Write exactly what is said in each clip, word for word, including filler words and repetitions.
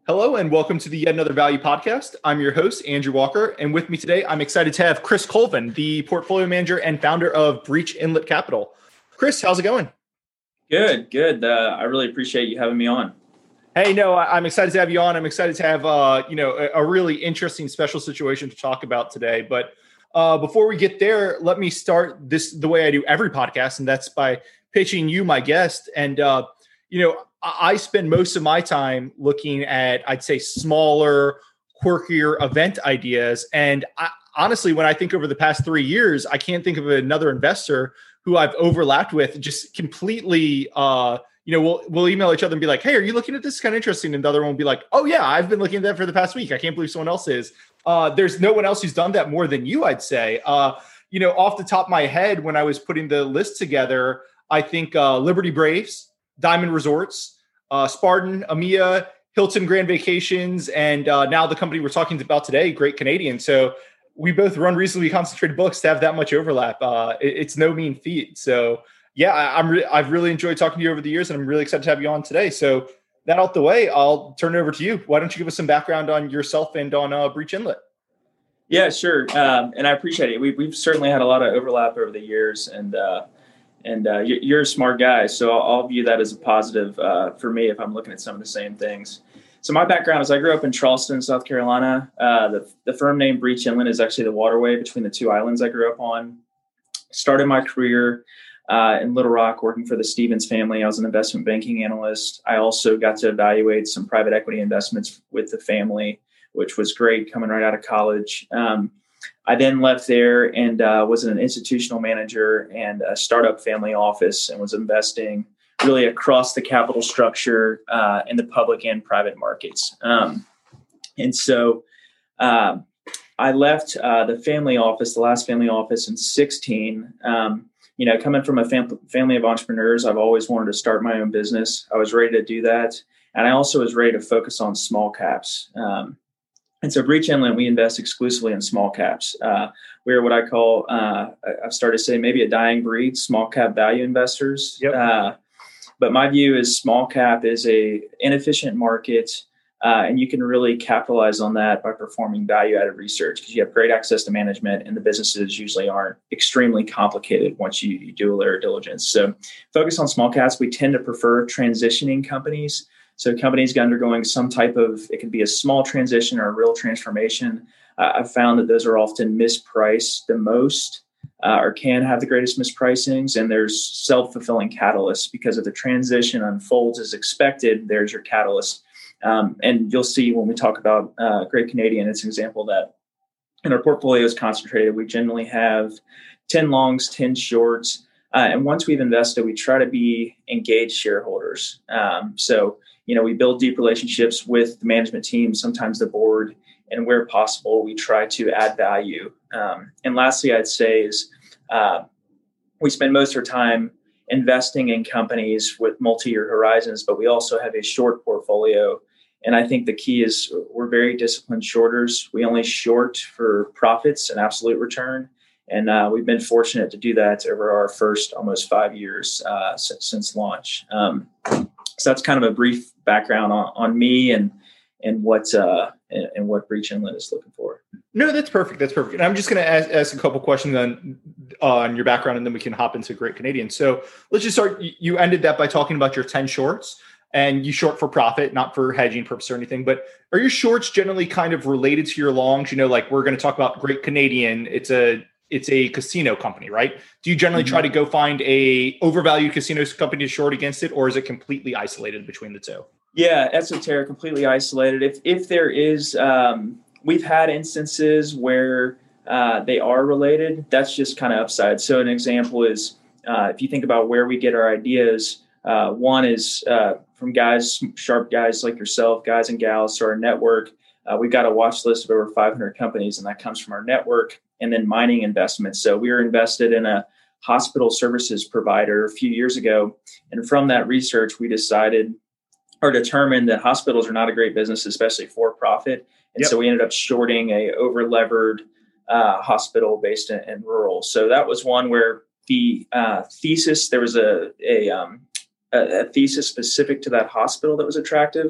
Hello and welcome to the Yet Another Value podcast. I'm your host, Andrew Walker, and with me today, I'm excited to have Chris Colvin, the portfolio manager and founder of Breach Inlet Capital. Chris, how's it going? Good, good. Uh, I really appreciate you having me on. Hey, no, I- I'm excited to have you on. I'm excited to have uh, you know a, a really interesting special situation to talk about today. But uh, before we get there, let me start this the way I do every podcast, and that's by pitching you, my guest. And uh, you know. I spend most of my time looking at, I'd say, smaller, quirkier event ideas. And I, honestly, when I think over the past three years, I can't think of another investor who I've overlapped with just completely, uh, you know, we'll, we'll email each other and be like, hey, are you looking at this? Kind of interesting. And the other one will be like, oh, yeah, I've been looking at that for the past week. I can't believe someone else is. Uh, there's no one else who's done that more than you, I'd say. Uh, you know, off the top of my head, when I was putting the list together, I think uh, Liberty Braves, Diamond Resorts, uh, Spartan, Amia, Hilton Grand Vacations, and uh, now the company we're talking about today, Great Canadian. So we both run reasonably concentrated books to have that much overlap. Uh, it, it's no mean feat. So yeah, I, I'm re- I've really enjoyed talking to you over the years, and I'm really excited to have you on today. So that out the way, I'll turn it over to you. Why don't you give us some background on yourself and on uh, Breach Inlet? Yeah, sure. Um, and I appreciate it. We, we've certainly had a lot of overlap over the years, and uh, And uh, you're a smart guy, so I'll view that as a positive uh, for me if I'm looking at some of the same things. So my background is I grew up in Charleston, South Carolina. Uh, the, the firm name Breach Inlet is actually the waterway between the two islands I grew up on. Started my career uh, in Little Rock working for the Stevens family. I was an investment banking analyst. I also got to evaluate some private equity investments with the family, which was great coming right out of college. Um, I then left there and uh, was an institutional manager and a startup family office and was investing really across the capital structure uh, in the public and private markets. Um, and so uh, I left uh, the family office, the last family office in sixteen. Um, you know, coming from a fam- family of entrepreneurs, I've always wanted to start my own business. I was ready to do that. And I also was ready to focus on small caps. Um, And so Breach Inlet, we invest exclusively in small caps. Uh, we're what I call, uh, I've started to say maybe a dying breed, small cap value investors. Yep. Uh, but my view is small cap is a inefficient market, uh, and you can really capitalize on that by performing value added research because you have great access to management, and the businesses usually aren't extremely complicated once you, you do a layer of diligence. So focus on small caps. We tend to prefer transitioning companies. So companies undergoing some type of, it could be a small transition or a real transformation. Uh, I've found that those are often mispriced the most uh, or can have the greatest mispricings. And there's self-fulfilling catalysts because if the transition unfolds as expected, there's your catalyst. Um, and you'll see when we talk about uh, Great Canadian, it's an example that in our portfolio is concentrated. We generally have ten longs, ten shorts. Uh, and once we've invested, we try to be engaged shareholders. Um, so You know, we build deep relationships with the management team, sometimes the board, and where possible, we try to add value. Um, and lastly, I'd say is uh, we spend most of our time investing in companies with multi-year horizons, but we also have a short portfolio. And I think the key is we're very disciplined shorters. We only short for profits and absolute return. And uh, we've been fortunate to do that over our first almost five years uh, since, since launch. Um, So that's kind of a brief background on, on me and and what uh, and, and what Breach Inlet is looking for. No, that's perfect. That's perfect. And I'm just going to ask, ask a couple questions on uh, on your background, and then we can hop into Great Canadian. So let's just start. You ended that by talking about your ten shorts, and you short for profit, not for hedging purpose or anything. But are your shorts generally kind of related to your longs? You know, like we're going to talk about Great Canadian. It's a it's a casino company, right? Do you generally mm-hmm. try to go find a overvalued casino company to short against it, or is it completely isolated between the two? Yeah, esoteric, completely isolated. If if there is, um, we've had instances where uh, they are related. That's just kind of upside. So an example is uh, if you think about where we get our ideas. Uh, one is uh, from guys, sharp guys like yourself, guys and gals, to our network. Uh, we've got a watch list of over five hundred companies, and that comes from our network. And then mining investments. So we were invested in a hospital services provider a few years ago. And from that research, we decided or determined that hospitals are not a great business, especially for profit. And yep. so we ended up shorting a over-levered uh, hospital based in, in rural. So that was one where the uh, thesis, there was a, a, um, a, a thesis specific to that hospital that was attractive.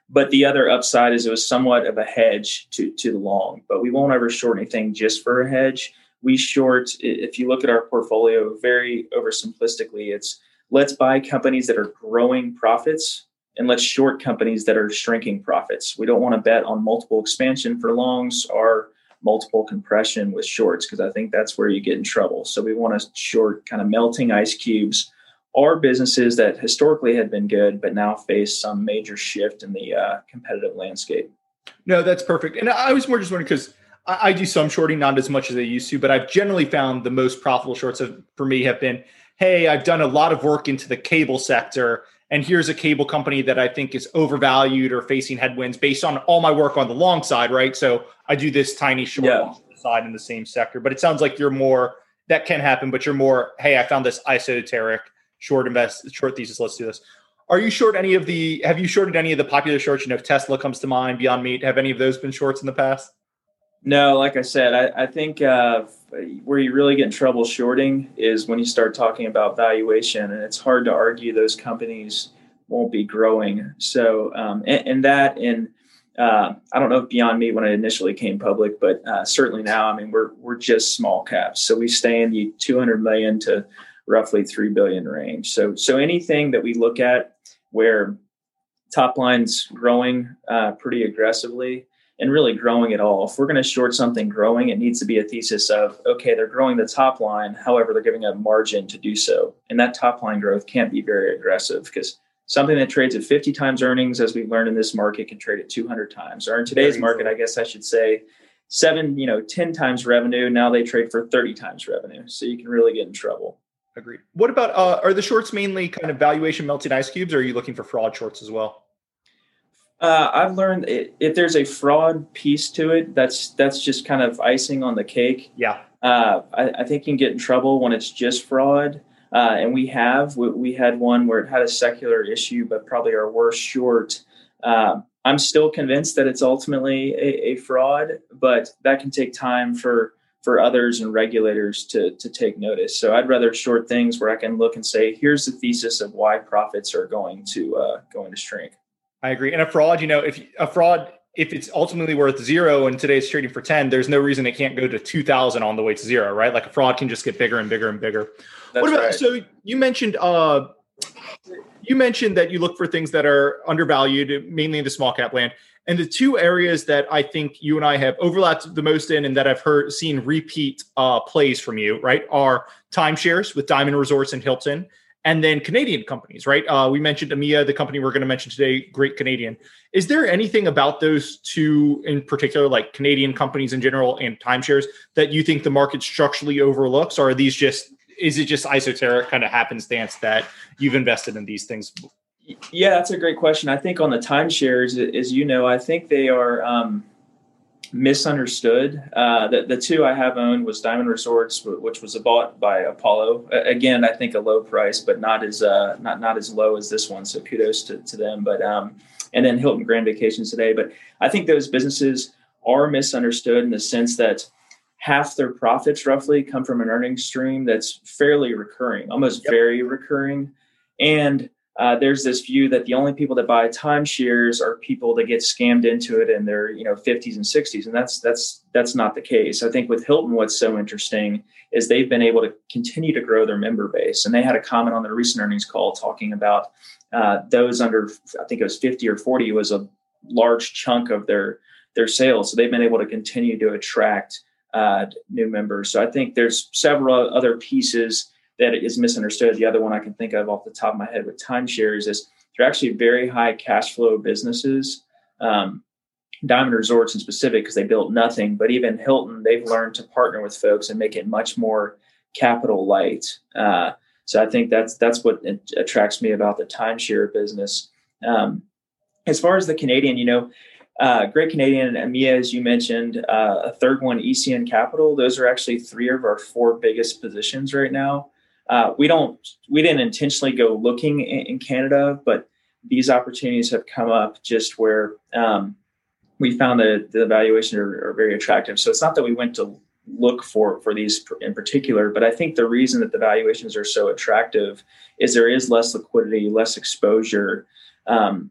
But the other upside is it was somewhat of a hedge to, to the long, but we won't ever short anything just for a hedge. We short, if you look at our portfolio very oversimplistically, it's let's buy companies that are growing profits and let's short companies that are shrinking profits. We don't want to bet on multiple expansion for longs or multiple compression with shorts, because I think that's where you get in trouble. So we want to short kind of melting ice cubes or businesses that historically had been good, but now face some major shift in the uh, competitive landscape. No, that's perfect. And I was more just wondering because I, I do some shorting, not as much as I used to, but I've generally found the most profitable shorts have, for me have been, hey, I've done a lot of work into the cable sector, and here's a cable company that I think is overvalued or facing headwinds based on all my work on the long side, right? So I do this tiny short yeah. on the side in the same sector. But it sounds like you're more, that can happen, but you're more, hey, I found this esoteric short invest, short thesis, let's do this. Are you short any of the, have you shorted any of the popular shorts? You know, Tesla comes to mind, Beyond Meat. Have any of those been shorts in the past? No, like I said, I, I think uh, where you really get in trouble shorting is when you start talking about valuation, and it's hard to argue those companies won't be growing. So, um, and, and that, and uh, I don't know if Beyond Meat when it initially came public, but uh, certainly now, I mean, we're we're just small caps, so we stay in the two hundred million to roughly three billion range. So, so anything that we look at where top line's growing uh, pretty aggressively. And really growing at all. If we're going to short something growing, it needs to be a thesis of, okay, they're growing the top line. However, they're giving a margin to do so. And that top line growth can't be very aggressive, because something that trades at fifty times earnings, as we've learned in this market, can trade at two hundred times. Or in today's market, I guess I should say seven, you know, ten times revenue. Now they trade for thirty times revenue. So you can really get in trouble. Agreed. What about, uh, are the shorts mainly kind of valuation melting ice cubes, or are you looking for fraud shorts as well? Uh, I've learned it, if there's a fraud piece to it, that's that's just kind of icing on the cake. Yeah. Uh, I, I think you can get in trouble when it's just fraud. Uh, and we have, we, we had one where it had a secular issue, but probably our worst short. Uh, I'm still convinced that it's ultimately a, a fraud, but that can take time for for others and regulators to to take notice. So I'd rather short things where I can look and say, here's the thesis of why profits are going to uh, going to shrink. I agree. And a fraud, you know, if a fraud, if it's ultimately worth zero and today's trading for ten, there's no reason it can't go to two thousand on the way to zero, right? Like a fraud can just get bigger and bigger and bigger. That's what about, right. So you mentioned, uh, you mentioned that you look for things that are undervalued, mainly in the small cap land. And the two areas that I think you and I have overlapped the most in, and that I've heard, seen repeat uh, plays from you, right, are timeshares with Diamond Resorts and Hilton. And then Canadian companies, right? Uh, we mentioned A M E A, the company we're going to mention today, Great Canadian. Is there anything about those two in particular, like Canadian companies in general and timeshares, that you think the market structurally overlooks? Or are these just, is it just esoteric kind of happenstance that you've invested in these things? Yeah, that's a great question. I think on the timeshares, as you know, I think they are um, misunderstood. Uh, the, the two I have owned was Diamond Resorts, which was bought by Apollo. Again, I think a low price, but not as uh, not not as low as this one. So kudos to, to them. But um, and then Hilton Grand Vacations today. But I think those businesses are misunderstood in the sense that half their profits roughly come from an earnings stream that's fairly recurring, almost yep. very recurring. And Uh, there's this view that the only people that buy timeshares are people that get scammed into it in their, you know, fifties and sixties, and that's that's that's not the case. I think with Hilton, what's so interesting is they've been able to continue to grow their member base, and they had a comment on their recent earnings call talking about uh, those under, I think it was fifty or forty, was a large chunk of their their sales. So they've been able to continue to attract uh, new members. So I think there's several other pieces that is misunderstood. The other one I can think of off the top of my head with timeshares is they're actually very high cash flow businesses. Um, Diamond Resorts in specific, because they built nothing, but even Hilton, they've learned to partner with folks and make it much more capital light. Uh, so I think that's that's what attracts me about the timeshare business. Um, as far as the Canadian, you know, uh, Great Canadian and A M E A, as you mentioned, uh, a third one, E C N Capital. Those are actually three of our four biggest positions right now. Uh, we don't, we didn't intentionally go looking in, in Canada, but these opportunities have come up just where um, we found that the valuations are, are very attractive. So it's not that we went to look for, for these in particular, but I think the reason that the valuations are so attractive is there is less liquidity, less exposure. Um,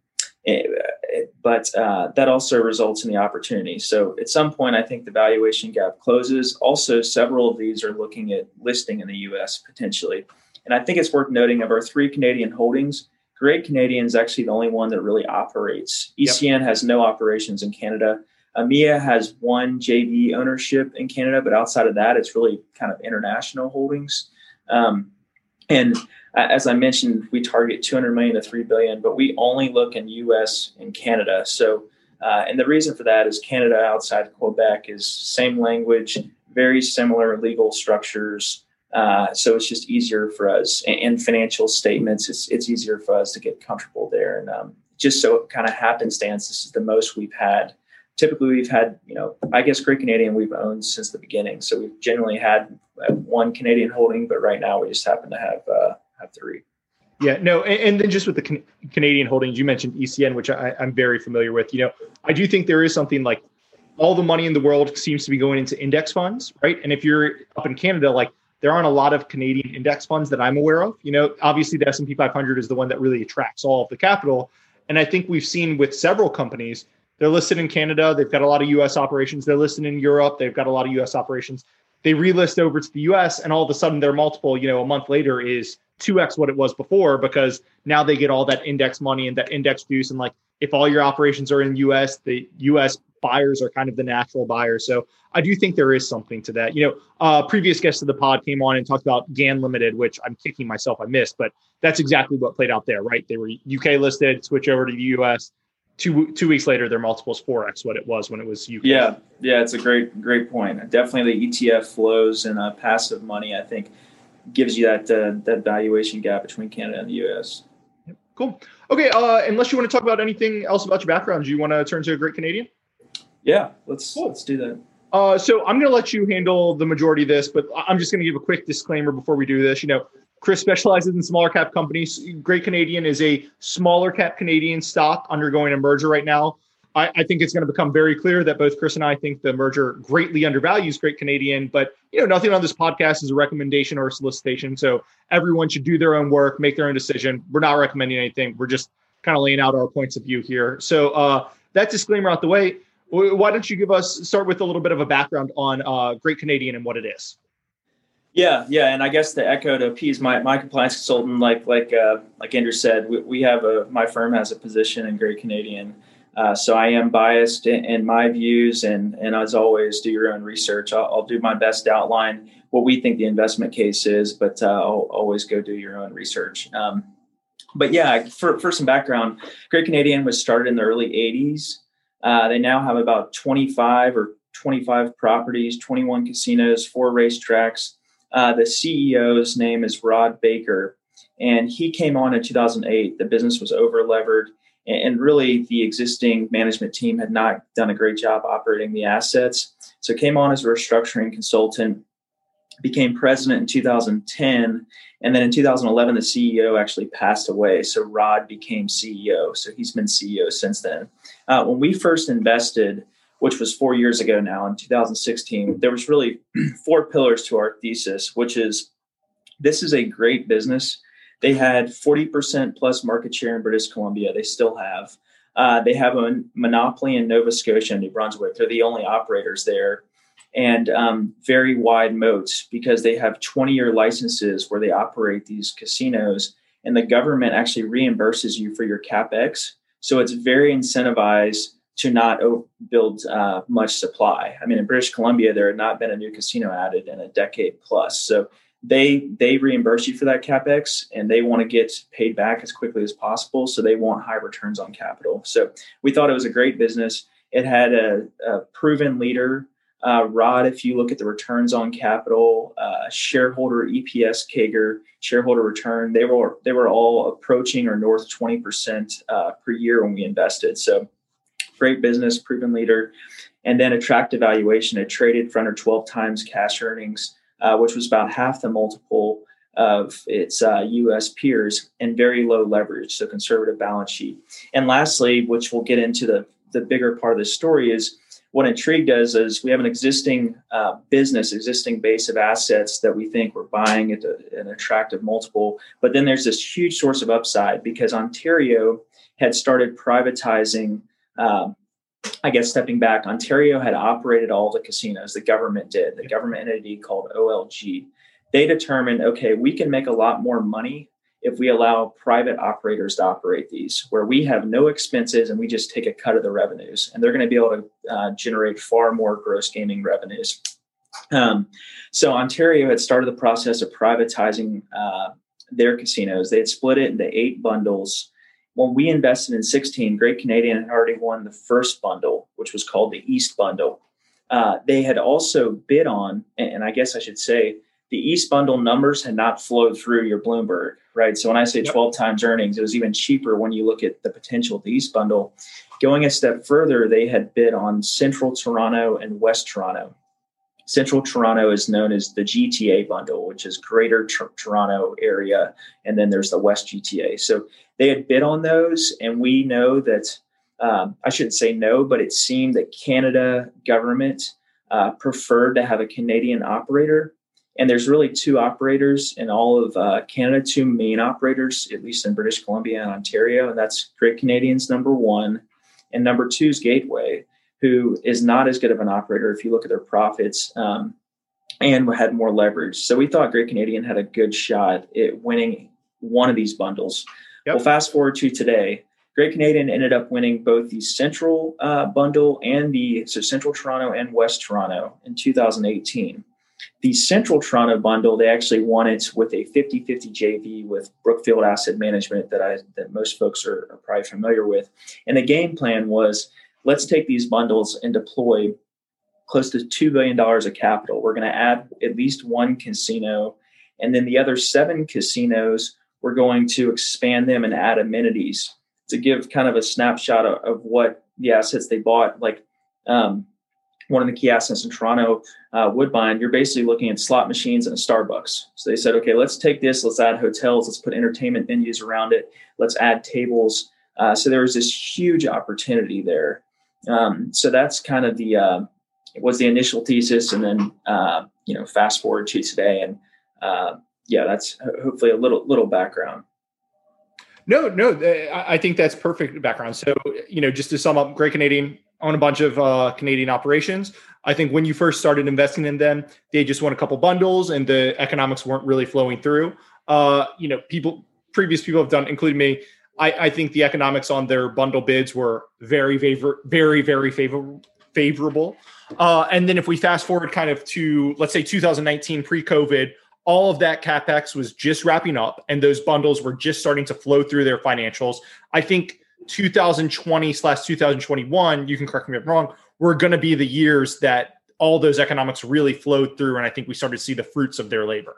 But uh, that also results in the opportunity. So at some point, I think the valuation gap closes. Also, several of these are looking at listing in the U S potentially. And I think it's worth noting of our three Canadian holdings, Great Canadian is actually the only one that really operates. E C N yep. has no operations in Canada. E M E A has one J V ownership in Canada, but outside of that, it's really kind of international holdings. Um, and as I mentioned, we target two hundred million to three billion, but we only look in U S and Canada. So, uh, and the reason for that is Canada outside Quebec is same language, very similar legal structures. Uh, so it's just easier for us, and, and financial statements, it's it's easier for us to get comfortable there. And um, just so it kind of happenstance, this is the most we've had. Typically, we've had, you know, I guess Great Canadian we've owned since the beginning. So we've generally had one Canadian holding, but right now we just happen to have uh, have three. Yeah, no, and, and then just with the can- Canadian holdings, you mentioned E C N, which I, I'm very familiar with. You know, I do think there is something like all the money in the world seems to be going into index funds, right? And if you're up in Canada, like there aren't a lot of Canadian index funds that I'm aware of. You know, obviously the S and P five hundred is the one that really attracts all of the capital. And I think we've seen with several companies, they're listed in Canada. They've got a lot of U S operations. They're listed in Europe. They've got a lot of U S operations. They relist over to the U S, and all of a sudden their multiple, you know, a month later is two X what it was before, because now they get all that index money and that index juice. And like, if all your operations are in the U S, the U S buyers are kind of the natural buyers. So I do think there is something to that. You know, uh, previous guest of the pod came on and talked about G A N Limited, which I'm kicking myself I missed, but that's exactly what played out there, right? They were U K listed, switch over to the U S. Two two weeks later, their multiple's four X what it was when it was U K. Yeah, yeah, it's a great, great point. Definitely the E T F flows and uh, passive money, I think, gives you that uh, that valuation gap between Canada and the U S. Yep, cool. Okay, uh, unless you want to talk about anything else about your background, do you want to turn to a Great Canadian? Yeah, let's cool. let's do that. Uh, so I'm going to let you handle the majority of this, but I'm just going to give a quick disclaimer before we do this. You know, Chris specializes in smaller cap companies. Great Canadian is a smaller cap Canadian stock undergoing a merger right now. I, I think it's going to become very clear that both Chris and I think the merger greatly undervalues Great Canadian, but you know, nothing on this podcast is a recommendation or a solicitation. So everyone should do their own work, make their own decision. We're not recommending anything. We're just kind of laying out our points of view here. So uh, that disclaimer out the way. Why don't you give us, start with a little bit of a background on uh, Great Canadian and what it is? Yeah, yeah, and I guess to echo to appease my, my compliance consultant, like like uh, like Andrew said, we, we have a my firm has a position in Great Canadian, uh, so I am biased in, in my views, and and as always, do your own research. I'll, I'll do my best to outline what we think the investment case is, but uh, I'll always go do your own research. Um, but yeah, for for some background, Great Canadian was started in the early eighties. Uh, they now have about twenty-five or twenty-five properties, twenty-one casinos, four racetracks. Uh, the C E O's name is Rod Baker, and he came on in two thousand eight. The business was over levered, and really the existing management team had not done a great job operating the assets. So came on as a restructuring consultant, became president in two thousand ten, and then in two thousand eleven, the C E O actually passed away. So Rod became C E O. So he's been C E O since then. Uh, when we first invested, which was four years ago now in two thousand sixteen, there was really four pillars to our thesis, which is this is a great business. They had forty percent plus market share in British Columbia. They still have. Uh, they have a monopoly in Nova Scotia and New Brunswick. They're the only operators there. And um, very wide moats because they have twenty-year licenses where they operate these casinos, and the government actually reimburses you for your CapEx. So it's very incentivized to not build uh, much supply. I mean, in British Columbia, there had not been a new casino added in a decade plus. So they they reimburse you for that CapEx, and they want to get paid back as quickly as possible. So they want high returns on capital. So we thought it was a great business. It had a, a proven leader. Uh, Rod, if you look at the returns on capital, uh, shareholder E P S C A G R, shareholder return, they were they were all approaching or north of twenty percent uh, per year when we invested. So great business, proven leader, and then attractive valuation. It traded for under twelve times cash earnings, uh, which was about half the multiple of its uh, U S peers, and very low leverage, so conservative balance sheet. And lastly, which we'll get into the, the bigger part of the story, is what intrigued us is we have an existing uh, business, existing base of assets that we think we're buying at a, an attractive multiple. But then there's this huge source of upside because Ontario had started privatizing. Um, I guess stepping back, Ontario had operated all the casinos. The government did. The government entity called O L G. They determined, okay, we can make a lot more money if we allow private operators to operate these, where we have no expenses and we just take a cut of the revenues. And they're going to be able to uh, generate far more gross gaming revenues. Um, so Ontario had started the process of privatizing uh, their casinos. They had split it into eight bundles. When we invested in sixteen, Great Canadian had already won the first bundle, which was called the East Bundle. Uh, they had also bid on, and I guess I should say, the East Bundle numbers had not flowed through your Bloomberg, right? So when I say twelve times earnings, it was even cheaper when you look at the potential of the East Bundle. Going a step further, they had bid on Central Toronto and West Toronto. Central Toronto is known as the G T A bundle, which is Greater Tr- Toronto area. And then there's the West G T A. So they had bid on those. And we know that, um, I shouldn't say no, but it seemed that Canada government uh, preferred to have a Canadian operator. And there's really two operators in all of uh, Canada, two main operators, at least in British Columbia and Ontario. And that's Great Canadians, number one. And number two is Gateway, who is not as good of an operator if you look at their profits, um, and had more leverage. So we thought Great Canadian had a good shot at winning one of these bundles. Yep. Well, fast forward to today, Great Canadian ended up winning both the Central uh, bundle and the so Central Toronto and West Toronto in two thousand eighteen. The Central Toronto bundle, they actually won it with a fifty-fifty J V with Brookfield Asset Management that I that most folks are, are probably familiar with. And the game plan was, let's take these bundles and deploy close to two billion dollars of capital. We're going to add at least one casino. And then the other seven casinos, we're going to expand them and add amenities to give kind of a snapshot of, of what the assets they bought. Like um, one of the key assets in Toronto, uh, Woodbine, you're basically looking at slot machines and a Starbucks. So they said, okay, let's take this, let's add hotels, let's put entertainment venues around it, let's add tables. Uh, so there was this huge opportunity there. Um, so that's kind of the uh, it was the initial thesis, and then uh, you know fast forward to today, and uh, yeah, that's hopefully a little little background. No, no, I think that's perfect background. So you know, just to sum up, Great Canadian own a bunch of uh, Canadian operations. I think when you first started investing in them, they just won a couple bundles, and the economics weren't really flowing through. Uh, you know, people previous people have done, including me. I, I think the economics on their bundle bids were very, favor, very, very favorable. favorable. Uh, and then if we fast forward kind of to, let's say two thousand nineteen pre-COVID, all of that CapEx was just wrapping up and those bundles were just starting to flow through their financials. I think two thousand twenty slash two thousand twenty-one, you can correct me if I'm wrong, were going to be the years that all those economics really flowed through. And I think we started to see the fruits of their labor.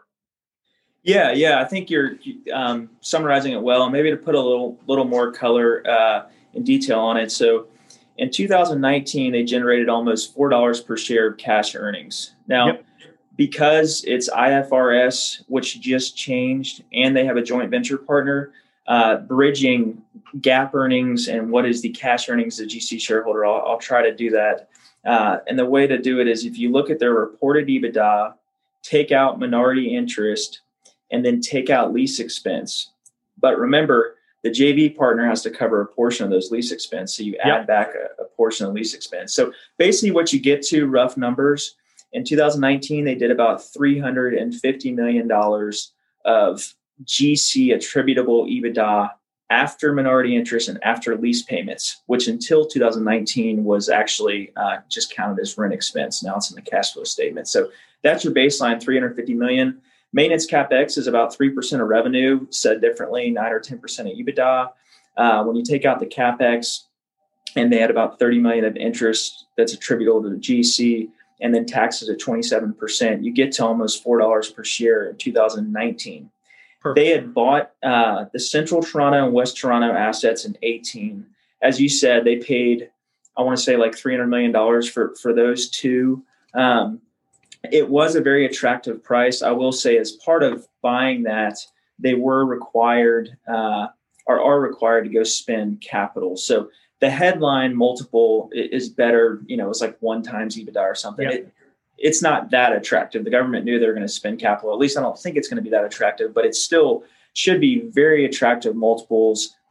Yeah, yeah, I think you're um, summarizing it well. Maybe to put a little little more color uh, and detail on it. So in two thousand nineteen, they generated almost four dollars per share of cash earnings. Now, yep. Because it's I F R S, which just changed, and they have a joint venture partner, uh, bridging GAAP earnings and what is the cash earnings of the G C shareholder, I'll, I'll try to do that. Uh, and the way to do it is if you look at their reported EBITDA, take out minority interest, and then take out lease expense. But remember, the J V partner has to cover a portion of those lease expense. So you add yep. back a, a portion of lease expense. So basically what you get to, rough numbers, in two thousand nineteen, they did about three hundred fifty million dollars of G C attributable EBITDA after minority interest and after lease payments, which until two thousand nineteen was actually uh, just counted as rent expense. Now it's in the cash flow statement. So that's your baseline, three hundred fifty million dollars. Maintenance CapEx is about three percent of revenue, said differently, nine or ten percent of EBITDA. Uh, when you take out the CapEx, and they had about thirty million dollars of interest that's attributable to the G C, and then taxes at twenty-seven percent, you get to almost four dollars per share in two thousand nineteen. Perfect. They had bought uh, the Central Toronto and West Toronto assets in eighteen. As you said, they paid, I want to say like three hundred million dollars for, for those two. Um, It was a very attractive price. I will say as part of buying that, they were required uh, or are required to go spend capital. So the headline multiple is better, you know, it's like one times EBITDA or something. Yep. It, it's not that attractive. The government knew they were going to spend capital. At least I don't think it's going to be that attractive, but it still should be very attractive multiples.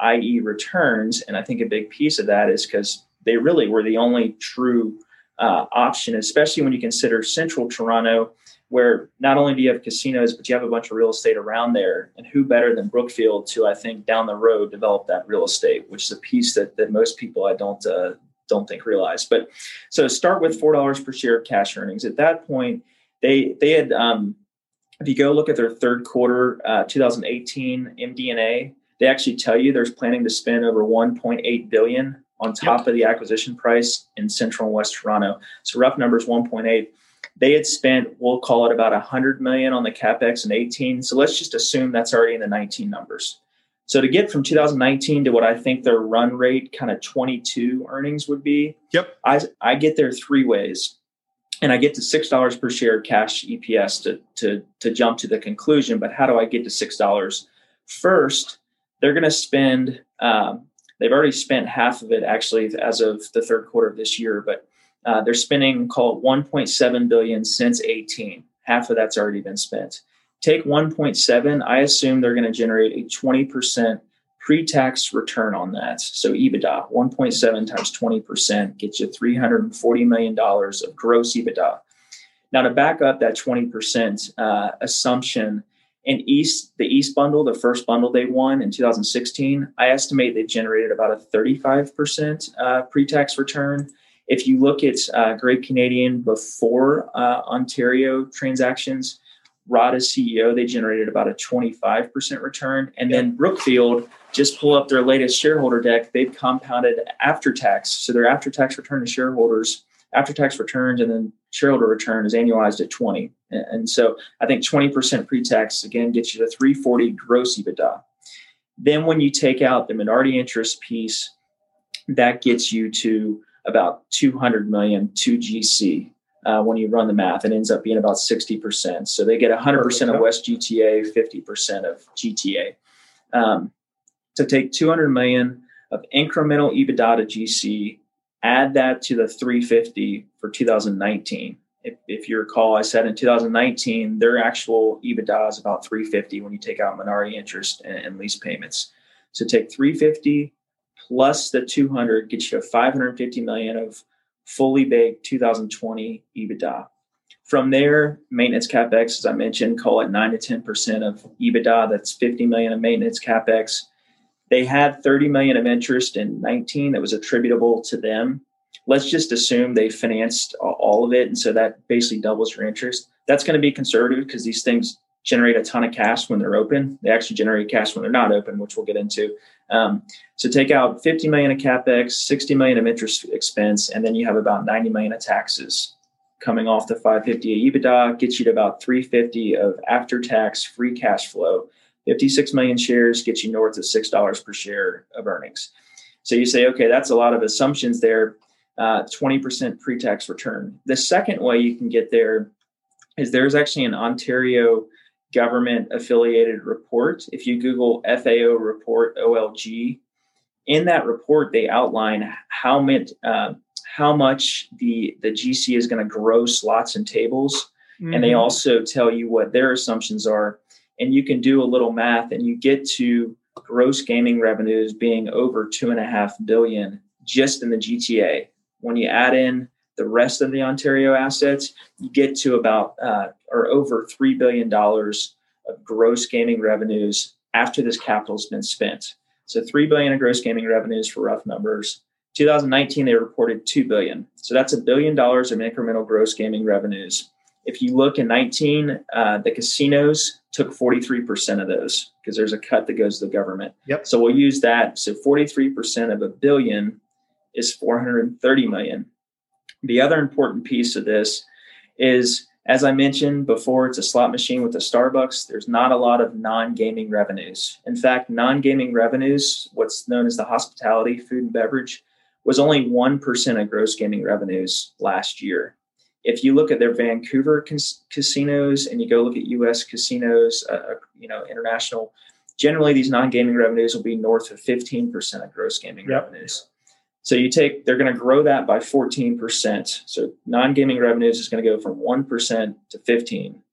that is returns. And I think a big piece of that is because they really were the only true uh, option, especially when you consider central Toronto, where not only do you have casinos, but you have a bunch of real estate around there. And who better than Brookfield to, I think, down the road, develop that real estate, which is a piece that that most people I don't uh, don't think realize. But so start with four dollars per share of cash earnings. At that point, they they had, um, if you go look at their third quarter, uh, two thousand eighteen M D and A, they actually tell you they're planning to spend over one point eight billion dollars on top yep. of the acquisition price in central and west Toronto. So rough numbers, one point eight. They had spent, we'll call it about one hundred million dollars on the CapEx in eighteen. So let's just assume that's already in the nineteen numbers. So to get from two thousand nineteen to what I think their run rate kind of twenty-two earnings would be, yep, I, I get there three ways. And I get to six dollars per share cash E P S to, to, to jump to the conclusion. But how do I get to six dollars? First, they're going to spend, um, they've already spent half of it actually as of the third quarter of this year, but uh, they're spending, call it one point seven billion dollars since eighteen. Half of that's already been spent. Take one point seven, I assume they're going to generate a twenty percent pre-tax return on that. So EBITDA, one point seven times twenty percent gets you three hundred forty million dollars of gross EBITDA. Now to back up that twenty percent uh, assumption, in East, the East bundle, the first bundle they won in two thousand sixteen, I estimate they generated about a thirty-five percent uh, pre-tax return. If you look at uh, Great Canadian before uh, Ontario transactions, Rod as C E O, they generated about a twenty-five percent return. And yep. then Brookfield, just pull up their latest shareholder deck, they've compounded after tax. So their after tax return to shareholders, after tax returns, and then shareholder return is annualized at twenty. And, and so I think twenty percent pre-tax, again, gets you to three hundred forty gross EBITDA. Then when you take out the minority interest piece, that gets you to about two hundred million to G C. Uh, when you run the math, it ends up being about sixty percent. So they get one hundred percent of West G T A, fifty percent of G T A. Um, to take two hundred million of incremental EBITDA to G C, add that to the three hundred fifty for two thousand nineteen. If, if you recall, I said in two thousand nineteen, their actual EBITDA is about three hundred fifty when you take out minority interest and, and lease payments. So take three hundred fifty plus the two hundred gets you five hundred fifty million of fully baked two thousand twenty EBITDA. From there, maintenance CapEx, as I mentioned, call it nine to ten percent of EBITDA. That's fifty million of maintenance CapEx. They had thirty million of interest in nineteen that was attributable to them. Let's just assume they financed all of it. And so that basically doubles your interest. That's going to be conservative because these things generate a ton of cash when they're open. They actually generate cash when they're not open, which we'll get into. Um, so take out fifty million of CapEx, sixty million of interest expense, and then you have about ninety million of taxes coming off the five hundred fifty of EBITDA, gets you to about three hundred fifty of after-tax free cash flow. fifty-six million shares gets you north of six dollars per share of earnings. So you say, okay, that's a lot of assumptions there, uh, twenty percent pre-tax return. The second way you can get there is there's actually an Ontario government affiliated report. If you Google F A O report, O L G, in that report, they outline how much, uh, how much the, the G C is going to grow slots and tables. Mm-hmm. And they also tell you what their assumptions are. And you can do a little math and you get to gross gaming revenues being over two and a half billion just in the G T A. When you add in the rest of the Ontario assets, you get to about uh, or over three billion dollars of gross gaming revenues after this capital has been spent. So three billion dollars of gross gaming revenues for rough numbers. two thousand nineteen, they reported two billion dollars. So that's a billion dollars of incremental gross gaming revenues. If you look in nineteen, uh, the casinos took forty-three percent of those because there's a cut that goes to the government. Yep. So we'll use that. So forty-three percent of a billion is four hundred thirty million. The other important piece of this is, as I mentioned before, it's a slot machine with a Starbucks. There's not a lot of non-gaming revenues. In fact, non-gaming revenues, what's known as the hospitality, food and beverage, was only one percent of gross gaming revenues last year. If you look at their Vancouver cas- casinos and you go look at U S casinos, uh, you know, international, generally these non-gaming revenues will be north of fifteen percent of gross gaming yep. revenues. So you take, they're going to grow that by fourteen percent. So non-gaming revenues is going to go from one percent to fifteen.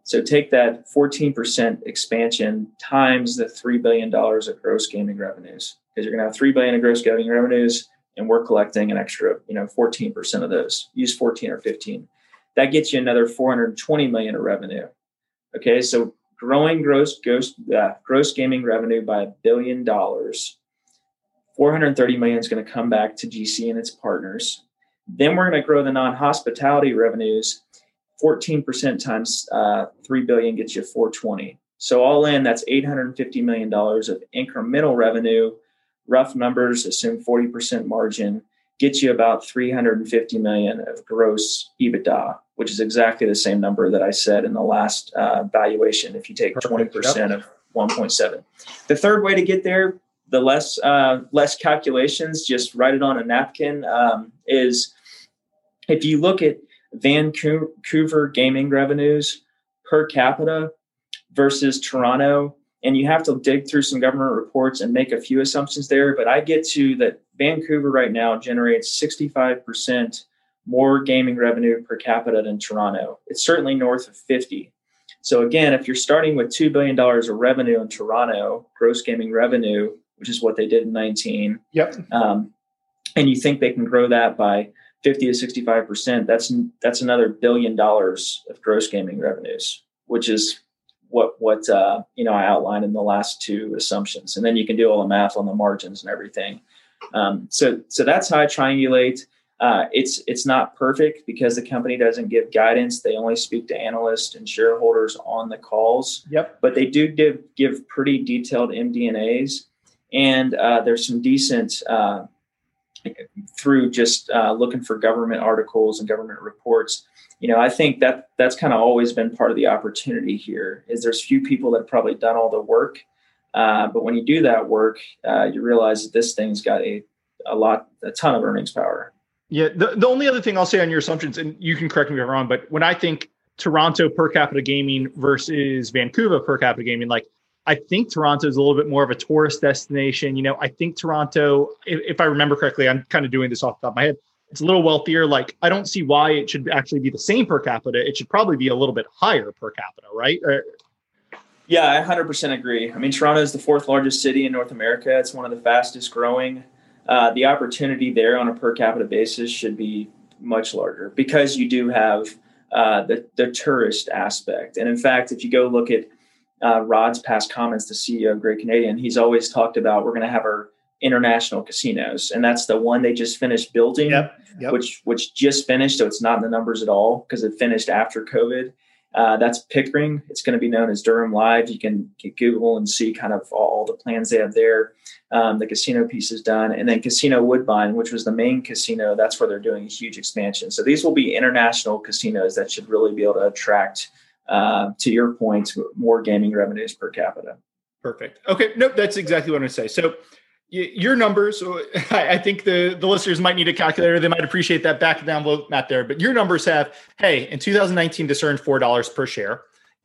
So take that fourteen percent expansion times the three billion dollars of gross gaming revenues, because you're going to have three billion dollars of gross gaming revenues, and we're collecting an extra, you know, fourteen percent of those. Use fourteen or fifteen. That gets you another four hundred twenty million dollars of revenue. Okay, so growing gross gross, uh, gross gaming revenue by a billion dollars, four hundred thirty million dollars is going to come back to G C and its partners. Then we're going to grow the non-hospitality revenues. fourteen percent times uh, three billion dollars gets you four hundred twenty. So all in, that's eight hundred fifty million dollars of incremental revenue. Rough numbers, assume forty percent margin, gets you about three hundred fifty million dollars of gross EBITDA, which is exactly the same number that I said in the last uh, valuation. If you take Perfect. twenty percent yep. of one point seven. The third way to get there, the less uh, less calculations, just write it on a napkin, um, is if you look at Vancouver gaming revenues per capita versus Toronto, and you have to dig through some government reports and make a few assumptions there, but I get to that Vancouver right now generates sixty-five percent more gaming revenue per capita than Toronto. It's certainly north of fifty. So again, if you're starting with two billion dollars of revenue in Toronto, gross gaming revenue, which is what they did in nineteen, yep. um, and you think they can grow that by fifty to sixty-five percent, that's that's another billion dollars of gross gaming revenues, which is what what uh, you know I outlined in the last two assumptions. And then you can do all the math on the margins and everything. Um, so so that's how I triangulate. Uh, it's it's not perfect because the company doesn't give guidance. They only speak to analysts and shareholders on the calls. Yep. But they do give give pretty detailed M D and A's, and uh, there's some decent. Uh, through just uh, looking for government articles and government reports. You know, I think that that's kind of always been part of the opportunity here is there's few people that have probably done all the work. Uh, but when you do that work, uh, you realize that this thing's got a, a lot, a ton of earnings power. Yeah. The, the only other thing I'll say on your assumptions, and you can correct me if I'm wrong, but when I think Toronto per capita gaming versus Vancouver per capita gaming, like, I think Toronto is a little bit more of a tourist destination. You know, I think Toronto, if, if I remember correctly, I'm kind of doing this off the top of my head, it's a little wealthier. Like, I don't see why it should actually be the same per capita. It should probably be a little bit higher per capita, right? Or, yeah, I one hundred percent agree. I mean, Toronto is the fourth largest city in North America. It's one of the fastest growing. Uh, the opportunity there on a per capita basis should be much larger because you do have uh, the, the tourist aspect. And in fact, if you go look at Uh, Rod's past comments, the C E O of Great Canadian, he's always talked about we're going to have our international casinos, and that's the one they just finished building, yep, yep. which which just finished, so it's not in the numbers at all because it finished after COVID. Uh, that's Pickering. It's going to be known as Durham Live. You can Google and see kind of all the plans they have there. Um, the casino piece is done, and then Casino Woodbine, which was the main casino, that's where they're doing a huge expansion. So these will be international casinos that should really be able to attract, Uh, to your point, more gaming revenues per capita. Perfect. Okay. Nope. That's exactly what I'm going to say. So y- your numbers, I, I think the, the listeners might need a calculator. They might appreciate that back of the envelope math there, but your numbers have, hey, in two thousand nineteen, this earned four dollars per share.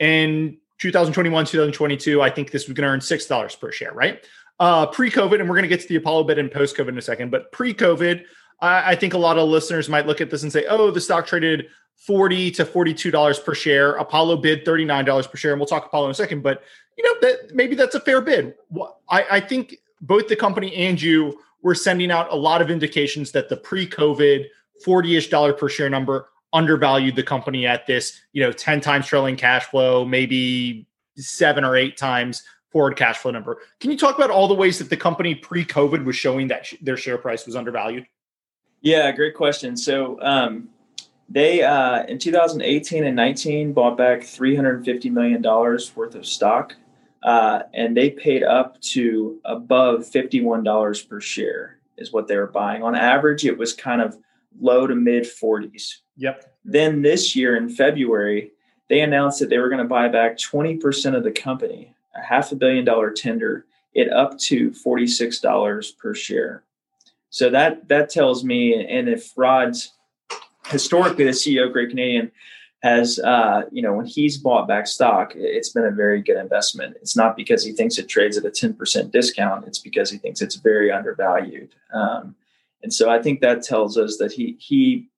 In two thousand twenty-one, two thousand twenty-two, I think this was going to earn six dollars per share, right? Uh, pre-COVID, and we're going to get to the Apollo bit and post-COVID in a second, but pre-COVID, I, I think a lot of listeners might look at this and say, oh, the stock traded forty to forty-two dollars per share. Apollo bid thirty-nine dollars per share. And we'll talk Apollo in a second, but you know, that maybe that's a fair bid. I, I think both the company and you were sending out a lot of indications that the pre-COVID forty-ish dollar per share number undervalued the company at this, you know, ten times trailing cash flow, maybe seven or eight times forward cash flow number. Can you talk about all the ways that the company pre-COVID was showing that sh- their share price was undervalued? Yeah, great question. So, um, They, uh, in two thousand eighteen and nineteen, bought back three hundred fifty million dollars worth of stock, uh, and they paid up to above fifty-one dollars per share is what they were buying. On average, it was kind of low to mid forties. Yep. Then this year in February, they announced that they were going to buy back twenty percent of the company, a half a billion dollar tender, it up to forty-six dollars per share. So that, that tells me, and if Rod's historically, the C E O of Great Canadian has, uh, you know, when he's bought back stock, it's been a very good investment. It's not because he thinks it trades at a ten percent discount. It's because he thinks it's very undervalued. Um, and so I think that tells us that he he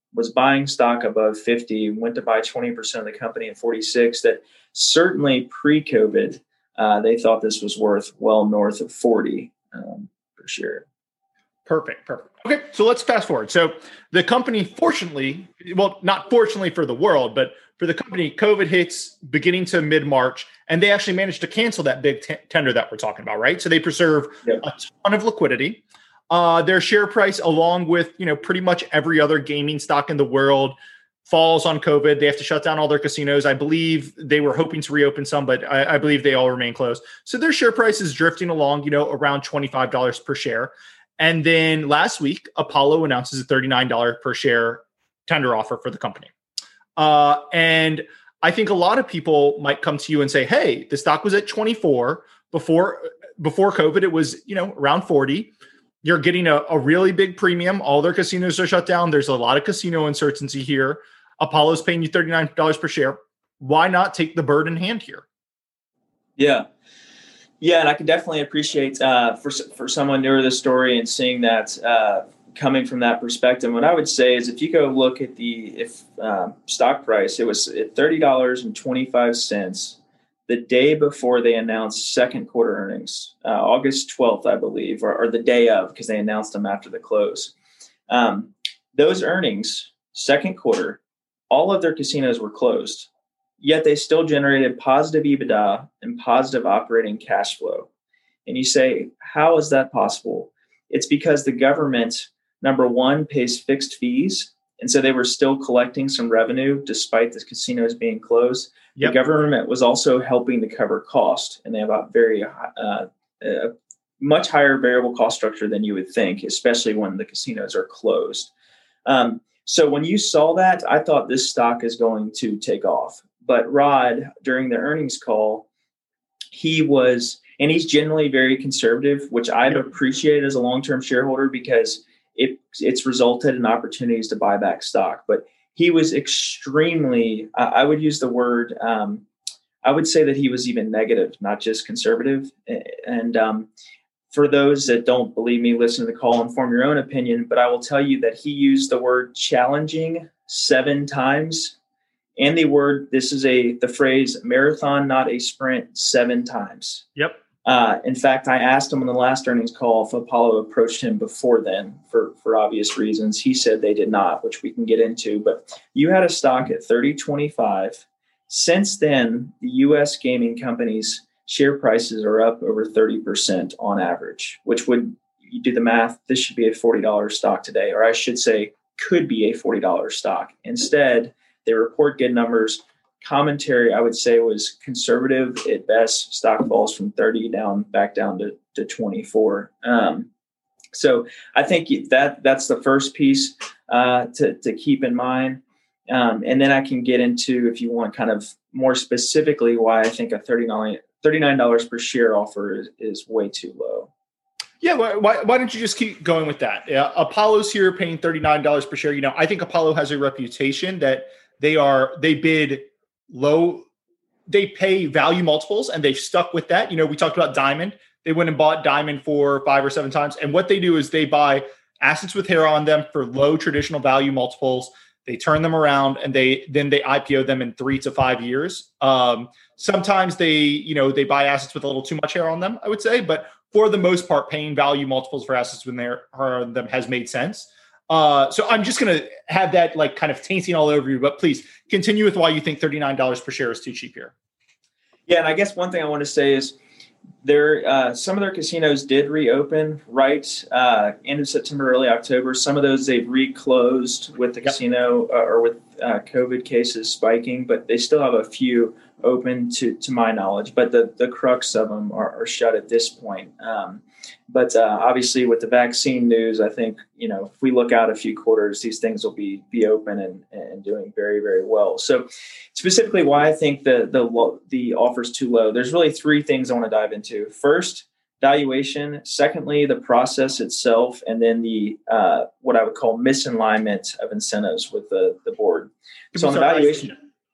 was buying stock above fifty, went to buy twenty percent of the company at forty-six, that certainly pre-COVID, uh, they thought this was worth well north of forty um, for sure. Perfect. Perfect. Okay. So let's fast forward. So the company, fortunately, well, not fortunately for the world, but for the company, COVID hits beginning to mid-March, and they actually managed to cancel that big t- tender that we're talking about, right? So they preserve yep. a ton of liquidity. Uh, their share price, along with, you know, pretty much every other gaming stock in the world, falls on COVID. They have to shut down all their casinos. I believe they were hoping to reopen some, but I, I believe they all remain closed. So their share price is drifting along, you know, around twenty-five dollars per share. And then last week, Apollo announces a thirty-nine dollars per share tender offer for the company. Uh, and I think a lot of people might come to you and say, hey, the stock was at twenty-four before, before COVID. It was, you know, around forty. You're getting a, a really big premium. All their casinos are shut down. There's a lot of casino uncertainty here. Apollo's paying you thirty-nine dollars per share. Why not take the bird in hand here? Yeah. Yeah, and I can definitely appreciate uh, for for someone newer to the story and seeing that uh, coming from that perspective. What I would say is, if you go look at the if um, stock price, it was at thirty dollars and twenty five cents the day before they announced second quarter earnings, uh, August twelfth, I believe, or, or the day of, because they announced them after the close. Um, those earnings, second quarter, all of their casinos were closed. Yet they still generated positive EBITDA and positive operating cash flow. And you say, how is that possible? It's because the government, number one, pays fixed fees. And so they were still collecting some revenue despite the casinos being closed. Yep. The government was also helping to cover cost. And they have a very uh, a much higher variable cost structure than you would think, especially when the casinos are closed. Um, so when you saw that, I thought this stock is going to take off. But Rod, during the earnings call, he was, and he's generally very conservative, which I've appreciated as a long-term shareholder because it it's resulted in opportunities to buy back stock. But he was extremely, uh, I would use the word, um, I would say that he was even negative, not just conservative. And um, for those that don't believe me, listen to the call and form your own opinion. But I will tell you that he used the word challenging seven times. And the word, this is a the phrase marathon, not a sprint, seven times. Yep. Uh, in fact, I asked him on the last earnings call if Apollo approached him before then for, for obvious reasons. He said they did not, which we can get into. But you had a stock at thirty twenty-five. Since then, the U S gaming companies' share prices are up over thirty percent on average, which would, you do the math, this should be a forty dollars stock today, or I should say could be a forty dollars stock. Instead, they report good numbers. Commentary, I would say, was conservative at best. Stock falls from thirty down back down to, to twenty-four. Um, so I think that that's the first piece uh, to, to keep in mind. Um, and then I can get into, if you want, kind of more specifically why I think a thirty-nine dollars per share offer is, is way too low. Yeah, why, why don't you just keep going with that? Yeah, Apollo's here paying thirty-nine dollars per share. You know, I think Apollo has a reputation that they are they bid low, they pay value multiples, and they've stuck with that. You know, we talked about Diamond. They went and bought Diamond for five or seven times. And what they do is they buy assets with hair on them for low traditional value multiples. They turn them around and they then they I P O them in three to five years. Um, sometimes they, you know, they buy assets with a little too much hair on them, I would say. But for the most part, paying value multiples for assets with hair on them has made sense. Uh, so I'm just going to have that like kind of tainting all over you, but please continue with why you think thirty-nine dollars per share is too cheap here. Yeah. And I guess one thing I want to say is there, uh, some of their casinos did reopen right uh, end of September, early October. Some of those they've reclosed with the yep. casino uh, or with uh, COVID cases spiking, but they still have a few open to, to my knowledge, but the, the crux of them are, are shut at this point. Um, but uh, obviously with the vaccine news, I think, you know, if we look out a few quarters, these things will be, be open and, and doing very, very well. So specifically why I think the, the, the offer is too low, there's really three things I want to dive into. First, valuation. Secondly, the process itself. And then the, uh, what I would call misalignment of incentives with the, the board. So on the valuation,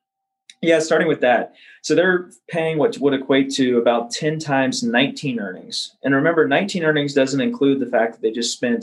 yeah, starting with that. So they're paying what would equate to about ten times nineteen earnings. And remember, nineteen earnings doesn't include the fact that they just spent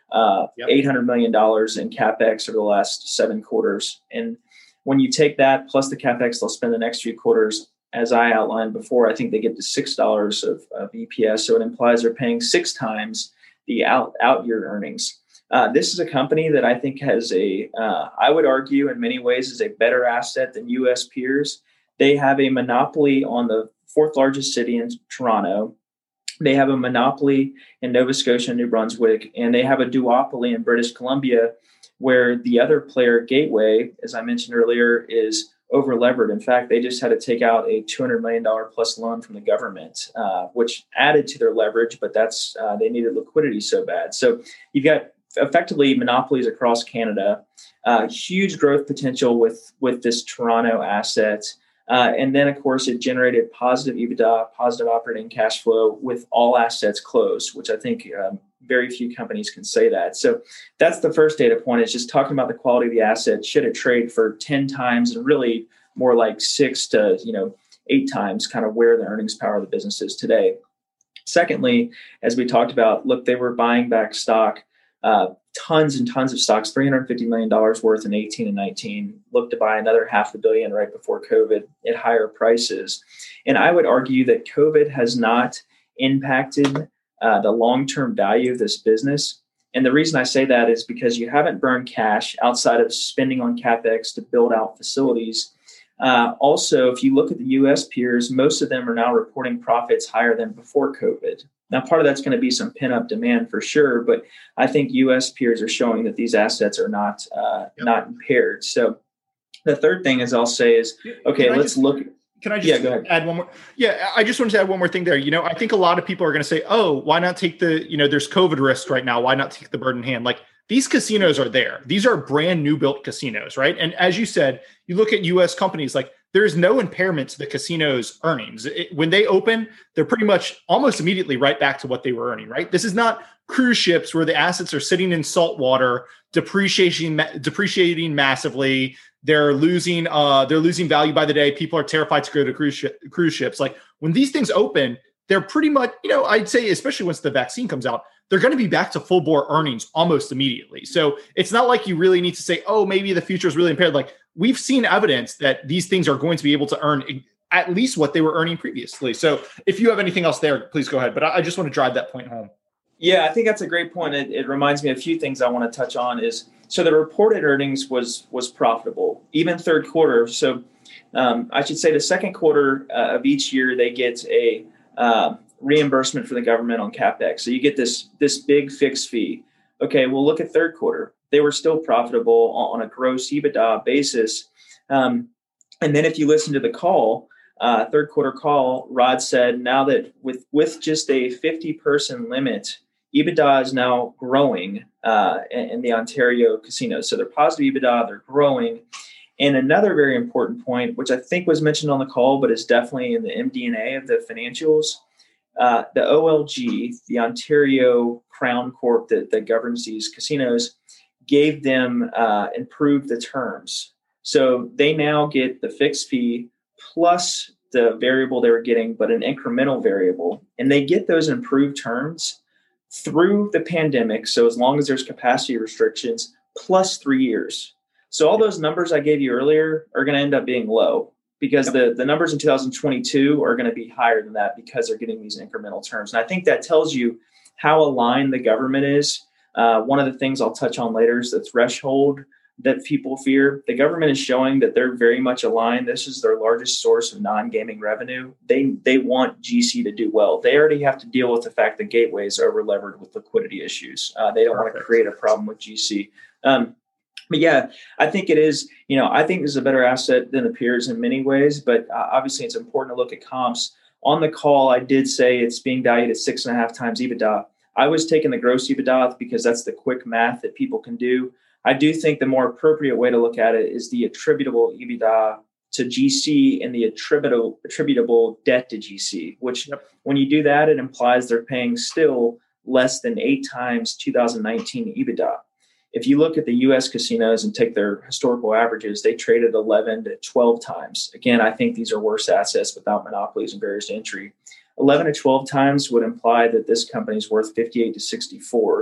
uh, Yep. eight hundred million dollars in CapEx over the last seven quarters. And when you take that plus the CapEx they'll spend the next few quarters, as I outlined before, I think they get to six dollars of, of E P S. So it implies they're paying six times the out, out year earnings. Uh, this is a company that I think has a, uh, I would argue in many ways is a better asset than U S peers. They have a monopoly on the fourth largest city in Toronto. They have a monopoly in Nova Scotia and New Brunswick, and they have a duopoly in British Columbia, where the other player, Gateway, as I mentioned earlier, is over levered. In fact, they just had to take out a two hundred million dollars plus loan from the government, uh, which added to their leverage, but that's uh, they needed liquidity so bad. So you've got effectively monopolies across Canada, uh, huge growth potential with, with this Toronto asset. Uh, and then, of course, it generated positive EBITDA, positive operating cash flow with all assets closed, which I think um, very few companies can say that. So that's the first data point, is just talking about the quality of the asset. Should it trade for ten times and really more like six to, you know, eight times kind of where the earnings power of the business is today. Secondly, as we talked about, look, they were buying back stock. Uh, tons and tons of stocks, three hundred fifty million dollars worth in eighteen and nineteen, looked to buy another half a billion right before COVID at higher prices. And I would argue that COVID has not impacted uh, the long-term value of this business. And the reason I say that is because you haven't burned cash outside of spending on CapEx to build out facilities. Uh, also, if you look at the U S peers, most of them are now reporting profits higher than before COVID. Now, part of that's going to be some pent-up demand for sure, but I think U S peers are showing that these assets are not uh, yep. not impaired. So the third thing is I'll say is, okay, can let's just, look. Can I just yeah, go ahead. add one more? Yeah, I just wanted to add one more thing there. You know, I think a lot of people are going to say, oh, why not take the, you know, there's COVID risk right now. Why not take the bird in hand? Like, these casinos are there. These are brand new built casinos, right? And as you said, you look at U S companies, like there is no impairment to the casino's earnings. It, when they open, they're pretty much almost immediately right back to what they were earning, right? This is not cruise ships where the assets are sitting in salt water, depreciating, depreciating massively. They're losing, uh, they're losing value by the day. People are terrified to go to cruise, sh- cruise ships. Like when these things open, they're pretty much, you know, I'd say, especially once the vaccine comes out, they're going to be back to full bore earnings almost immediately. So it's not like you really need to say, oh, maybe the future is really impaired. Like we've seen evidence that these things are going to be able to earn at least what they were earning previously. So if you have anything else there, please go ahead. But I just want to drive that point home. Yeah, I think that's a great point. It, it reminds me of a few things I want to touch on is, so the reported earnings was was profitable, even third quarter. So um, I should say the second quarter uh, of each year, they get a uh, reimbursement from the government on CapEx. So you get this, this big fixed fee. Okay, well, look at third quarter. They were still profitable on a gross EBITDA basis. Um, and then if you listen to the call, uh, third quarter call, Rod said now that with, with just a fifty person limit, EBITDA is now growing uh, in, in the Ontario casinos. So they're positive EBITDA, they're growing. And another very important point, which I think was mentioned on the call, but is definitely in the M D and A of the financials, uh, the O L G, the Ontario Crown Corp that, that governs these casinos, gave them uh, improved the terms. So they now get the fixed fee plus the variable they were getting, but an incremental variable. And they get those improved terms through the pandemic. So as long as there's capacity restrictions, plus three years. So all those numbers I gave you earlier are going to end up being low because yep. the, the numbers in two thousand twenty-two are going to be higher than that because they're getting these incremental terms. And I think that tells you how aligned the government is. Uh, one of the things I'll touch on later is the threshold that people fear. The government is showing that they're very much aligned. This is their largest source of non-gaming revenue. They they want G C to do well. They already have to deal with the fact that Gateway is over-levered with liquidity issues. Uh, they don't Perfect. want to create a problem with G C. Um, But yeah, I think it is, you know, I think this is a better asset than the peers in many ways, but uh, obviously it's important to look at comps. On the call, I did say it's being valued at six and a half times EBITDA. I was taking the gross EBITDA because that's the quick math that people can do. I do think the more appropriate way to look at it is the attributable EBITDA to G C and the attributable attributable debt to G C, which yep. when you do that, it implies they're paying still less than eight times two thousand nineteen EBITDA. If you look at the U S casinos and take their historical averages, they traded eleven to twelve times. Again, I think these are worse assets without monopolies and barriers to entry. eleven to twelve times would imply that this company is worth fifty-eight to sixty-four.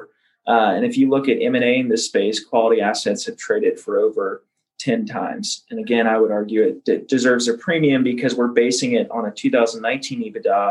Uh, and if you look at M and A in this space, quality assets have traded for over ten times. And again, I would argue it, it deserves a premium because we're basing it on a two thousand nineteen EBITDA.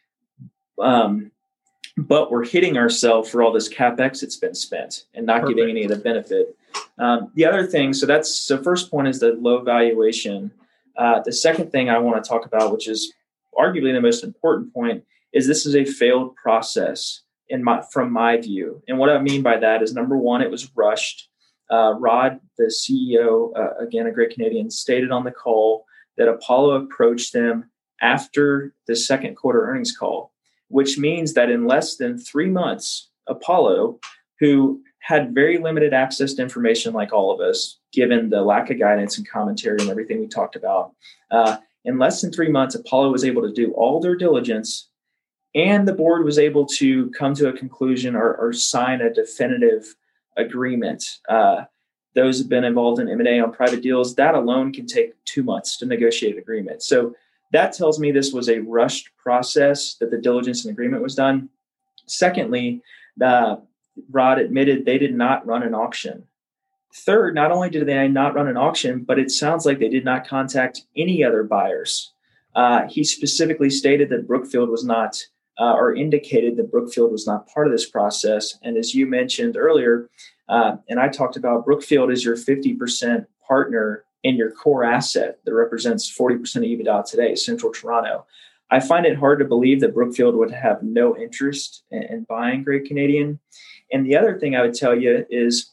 Um, but we're hitting ourselves for all this CapEx that's been spent and not Perfect. Getting any of the benefit. Um, the other thing, so that's, so first point is the low valuation. Uh, the second thing I want to talk about, which is arguably the most important point, is this is a failed process in my, from my view. And what I mean by that is, number one, it was rushed. Uh, Rod, the C E O, uh, again, a great Canadian, stated on the call that Apollo approached them after the second quarter earnings call, which means that in less than three months, Apollo, who had very limited access to information like all of us, given the lack of guidance and commentary and everything we talked about, uh, in less than three months, Apollo was able to do all their diligence, and the board was able to come to a conclusion or, or sign a definitive agreement. Uh, those have been involved in M and A on private deals. That alone can take two months to negotiate an agreement. So that tells me this was a rushed process, that the diligence and agreement was done. Secondly, uh, Rod admitted they did not run an auction. Third, not only did they not run an auction, but it sounds like they did not contact any other buyers. Uh, he specifically stated that Brookfield was not, uh, or indicated that Brookfield was not part of this process. And as you mentioned earlier, uh, and I talked about, Brookfield is your fifty percent partner in your core asset that represents forty percent of EBITDA today, Central Toronto. I find it hard to believe that Brookfield would have no interest in, in buying Great Canadian. And the other thing I would tell you is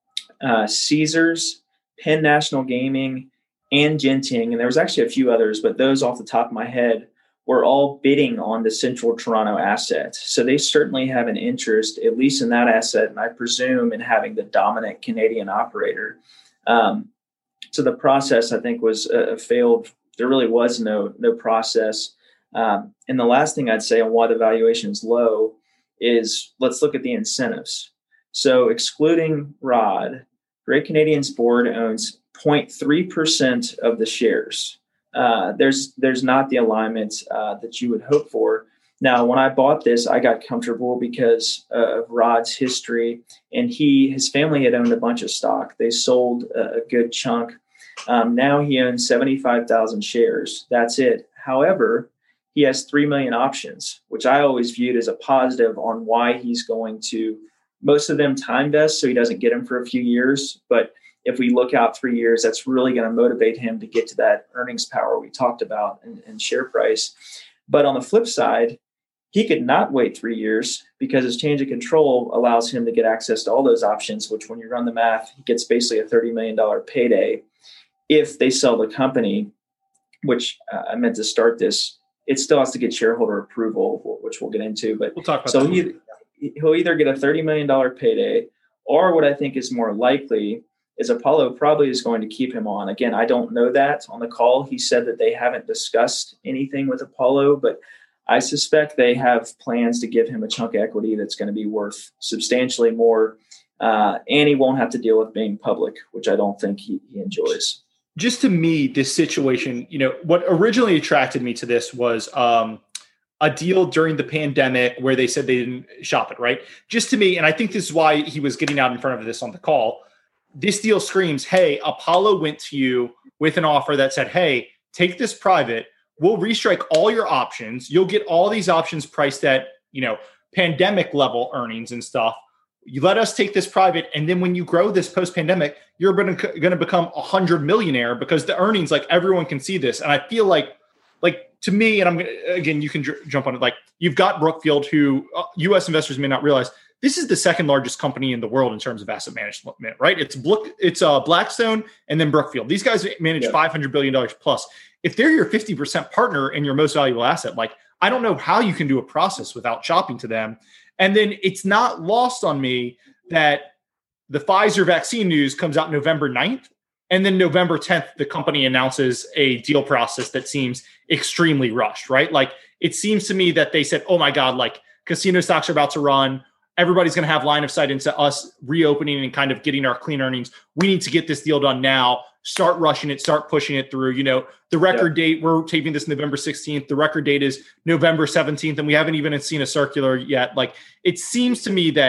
uh, Caesars, Penn National Gaming, and Genting, and there was actually a few others, but those off the top of my head were all bidding on the Central Toronto asset. So they certainly have an interest, at least in that asset, and I presume in having the dominant Canadian operator. Um, so the process, I think, was uh, failed. There really was no no process. Um, and the last thing I'd say on why the valuation is low is, let's look at the incentives. So excluding Rod, Great Canadian's board owns zero point three percent of the shares. Uh, there's there's not the alignment uh, that you would hope for. Now, when I bought this, I got comfortable because uh, of Rod's history, and he his family had owned a bunch of stock. They sold a, a good chunk. Um, now he owns seventy-five thousand shares. That's it. However, he has three million options, which I always viewed as a positive on why he's going to, most of them time vest, so he doesn't get them for a few years. But if we look out three years, that's really going to motivate him to get to that earnings power we talked about and, and share price. But on the flip side, he could not wait three years because his change of control allows him to get access to all those options, which when you run the math, he gets basically a thirty million dollars payday if they sell the company, which uh, I meant to start this. It still has to get shareholder approval, which we'll get into. But we'll talk about so that. He, he'll either get a thirty million dollars payday, or what I think is more likely is Apollo probably is going to keep him on. Again, I don't know that. On the call, he said that they haven't discussed anything with Apollo, but I suspect they have plans to give him a chunk of equity that's going to be worth substantially more, uh, and he won't have to deal with being public, which I don't think he, he enjoys. Just to me, this situation, you know, what originally attracted me to this was um, a deal during the pandemic where they said they didn't shop it, right? Just to me, and I think this is why he was getting out in front of this on the call, this deal screams, hey, Apollo went to you with an offer that said, hey, take this private. We'll restrike all your options. You'll get all these options priced at, you know, pandemic level earnings and stuff. You let us take this private. And then when you grow this post-pandemic, you're going to become a hundred millionaire because the earnings, like everyone can see this. And I feel like, like to me, and I'm going to, again, you can j- jump on it. Like you've got Brookfield, who uh, U S investors may not realize this is the second largest company in the world in terms of asset management, right? It's Blook, it's uh, Blackstone and then Brookfield. These guys manage yeah. five hundred billion dollars plus. If they're your fifty percent partner in your most valuable asset, like I don't know how you can do a process without shopping to them. And then it's not lost on me that the Pfizer vaccine news comes out November ninth. And then November tenth, the company announces a deal process that seems extremely rushed, right? Like it seems to me that they said, oh my God, like casino stocks are about to run. Everybody's going to have line of sight into us reopening and kind of getting our clean earnings. We need to get this deal done now. Start rushing it, start pushing it through. You know, the record yeah. date, we're taping this November sixteenth. The record date is November seventeenth, and we haven't even seen a circular yet. Like, it seems to me that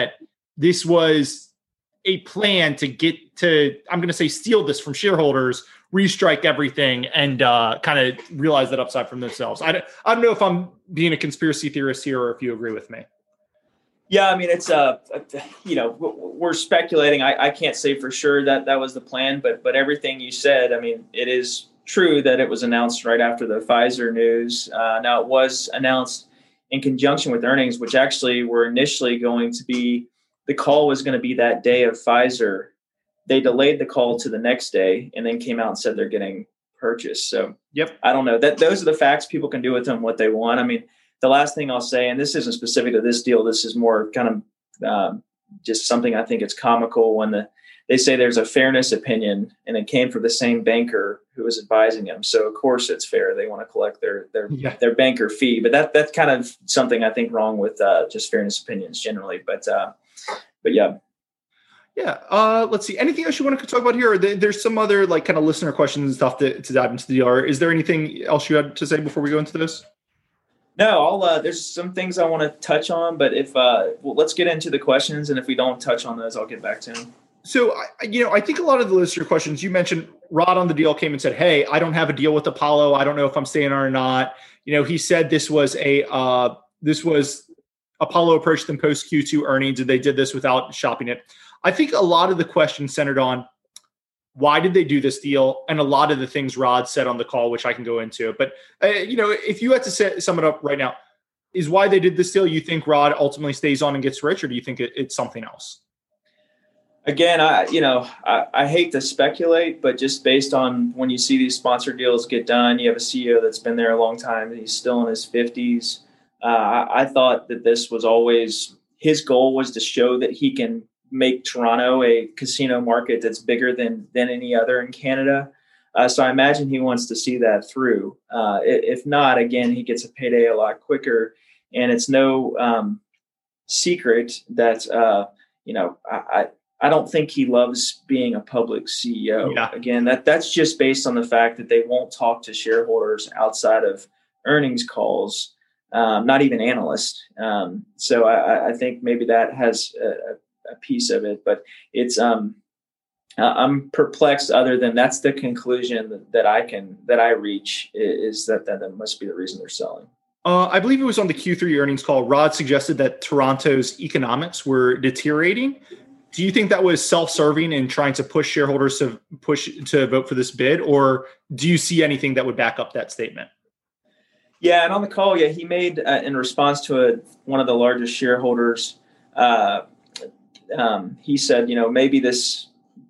this was a plan to get to, I'm going to say, steal this from shareholders, restrike everything, and uh, kind of realize that upside from themselves. I don't, I don't know if I'm being a conspiracy theorist here or if you agree with me. Yeah, I mean, it's, uh, you know, we're speculating. I, I can't say for sure that that was the plan, but but everything you said, I mean, it is true that it was announced right after the Pfizer news. Uh, now, it was announced in conjunction with earnings, which actually were initially going to be, the call was going to be that day of Pfizer. They delayed the call to the next day and then came out and said they're getting purchased. So, yep, I don't know. That those are the facts. People can do with them what they want. I mean, the last thing I'll say, and this isn't specific to this deal, this is more kind of um, just something I think it's comical when the they say there's a fairness opinion, and it came from the same banker who was advising him. So of course it's fair. They want to collect their their yeah. their banker fee, but that that's kind of something I think wrong with uh, just fairness opinions generally. But uh, but yeah. Yeah. Uh, let's see. Anything else you want to talk about here? Or there's some other like kind of listener questions and stuff to, to dive into the deal. Or is there anything else you had to say before we go into this? No, I'll, uh, there's some things I want to touch on, but if uh, well, let's get into the questions, and if we don't touch on those, I'll get back to them. So, you know, I think a lot of the listener questions you mentioned, Rod on the deal came and said, "Hey, I don't have a deal with Apollo. I don't know if I'm staying on or not." You know, he said this was a uh, this was Apollo approached them post Q two earnings, and they did this without shopping it. I think a lot of the questions centered on why did they do this deal, and a lot of the things Rod said on the call, which I can go into. But, uh, you know, if you had to say, sum it up right now, is why they did this deal, you think Rod ultimately stays on and gets rich, or do you think it, it's something else? Again, I you know, I, I hate to speculate, but just based on when you see these sponsor deals get done, you have a C E O that's been there a long time. He's still in his fifties. Uh, I, I thought that this was always his goal was to show that he can make Toronto a casino market that's bigger than than any other in Canada. Uh, so I imagine he wants to see that through. Uh, if not, again, he gets a payday a lot quicker. And it's no um, secret that, uh, you know, I, I don't think he loves being a public C E O. Yeah. Again, that that's just based on the fact that they won't talk to shareholders outside of earnings calls, um, not even analysts. Um, so I, I think maybe that has a, a piece of it, but it's um uh, I'm perplexed. Other than that's the conclusion that, that I can that I reach is that, that that must be the reason they're selling. Uh, I believe it was on the Q three earnings call. Rod suggested that Toronto's economics were deteriorating. Do you think that was self-serving and trying to push shareholders to push to vote for this bid, or do you see anything that would back up that statement? Yeah, and on the call, yeah, he made uh, in response to a, one of the largest shareholders. Uh, Um, he said, you know, maybe this,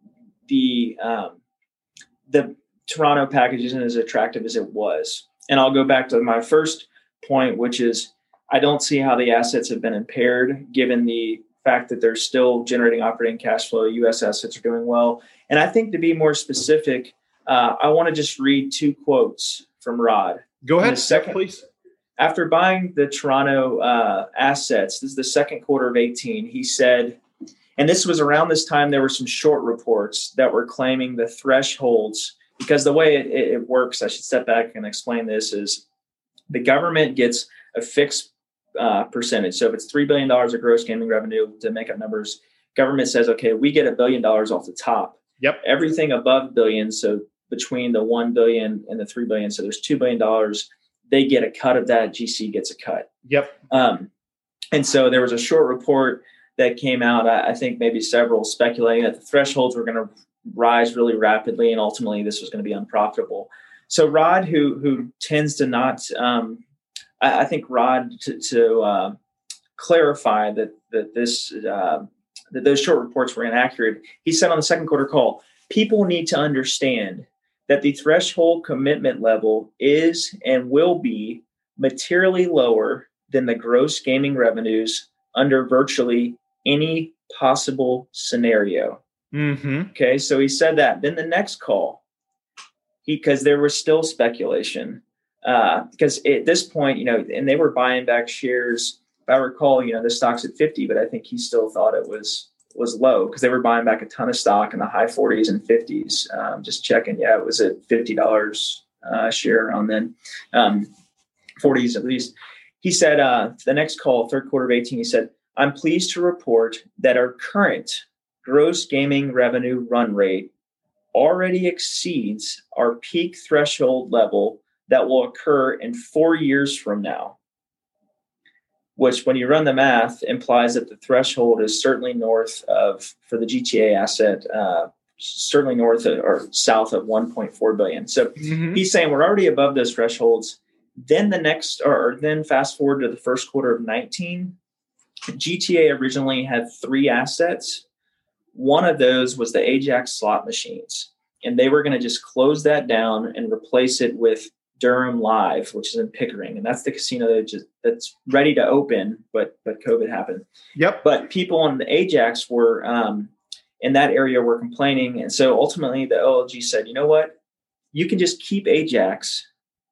the, um, the Toronto package isn't as attractive as it was. And I'll go back to my first point, which is I don't see how the assets have been impaired given the fact that they're still generating operating cash flow. U S assets are doing well. And I think to be more specific, uh, I want to just read two quotes from Rod. Go ahead, second, please. After buying the Toronto uh, assets, this is the second quarter of eighteen, he said, and this was around this time, there were some short reports that were claiming the thresholds, because the way it, it works, I should step back and explain this, is the government gets a fixed uh, percentage. So if it's three billion dollars of gross gaming revenue, to make up numbers, government says, okay, we get a billion dollars off the top. Yep. Everything above billion, so between the one billion and the three billion, so there's two billion dollars, they get a cut of that. G C gets a cut. Yep. Um, and so there was a short report that came out, I think maybe several, speculating that the thresholds were going to rise really rapidly, and ultimately this was going to be unprofitable. So Rod, who who tends to not, um, I, I think Rod to, to uh, clarify that that this uh, that those short reports were inaccurate. He said on the second quarter call, people need to understand that the threshold commitment level is and will be materially lower than the gross gaming revenues under virtually any possible scenario. Mm-hmm. Okay, so he said that. Then the next call, he because there was still speculation, uh, because at this point, you know, and they were buying back shares. If I recall, you know, the stock's at fifty, but I think he still thought it was was low because they were buying back a ton of stock in the high forties and fifties. Um, just checking, yeah, it was at fifty dollars uh, a share around then, um, forties at least. He said uh, the next call, third quarter of eighteen, he said, I'm pleased to report that our current gross gaming revenue run rate already exceeds our peak threshold level that will occur in four years from now, which when you run the math implies that the threshold is certainly north of, for the G T A asset, uh, certainly north of, or south of one point four billion. So mm-hmm. he's saying we're already above those thresholds. Then the next, or, or then fast forward to the first quarter of nineteen, G T A originally had three assets. One of those was the Ajax slot machines, and they were going to just close that down and replace it with Durham Live, which is in Pickering, and that's the casino that just, that's ready to open, but but COVID happened. Yep. But people on the Ajax were um, in that area were complaining, and so ultimately the O L G said, you know what, you can just keep Ajax,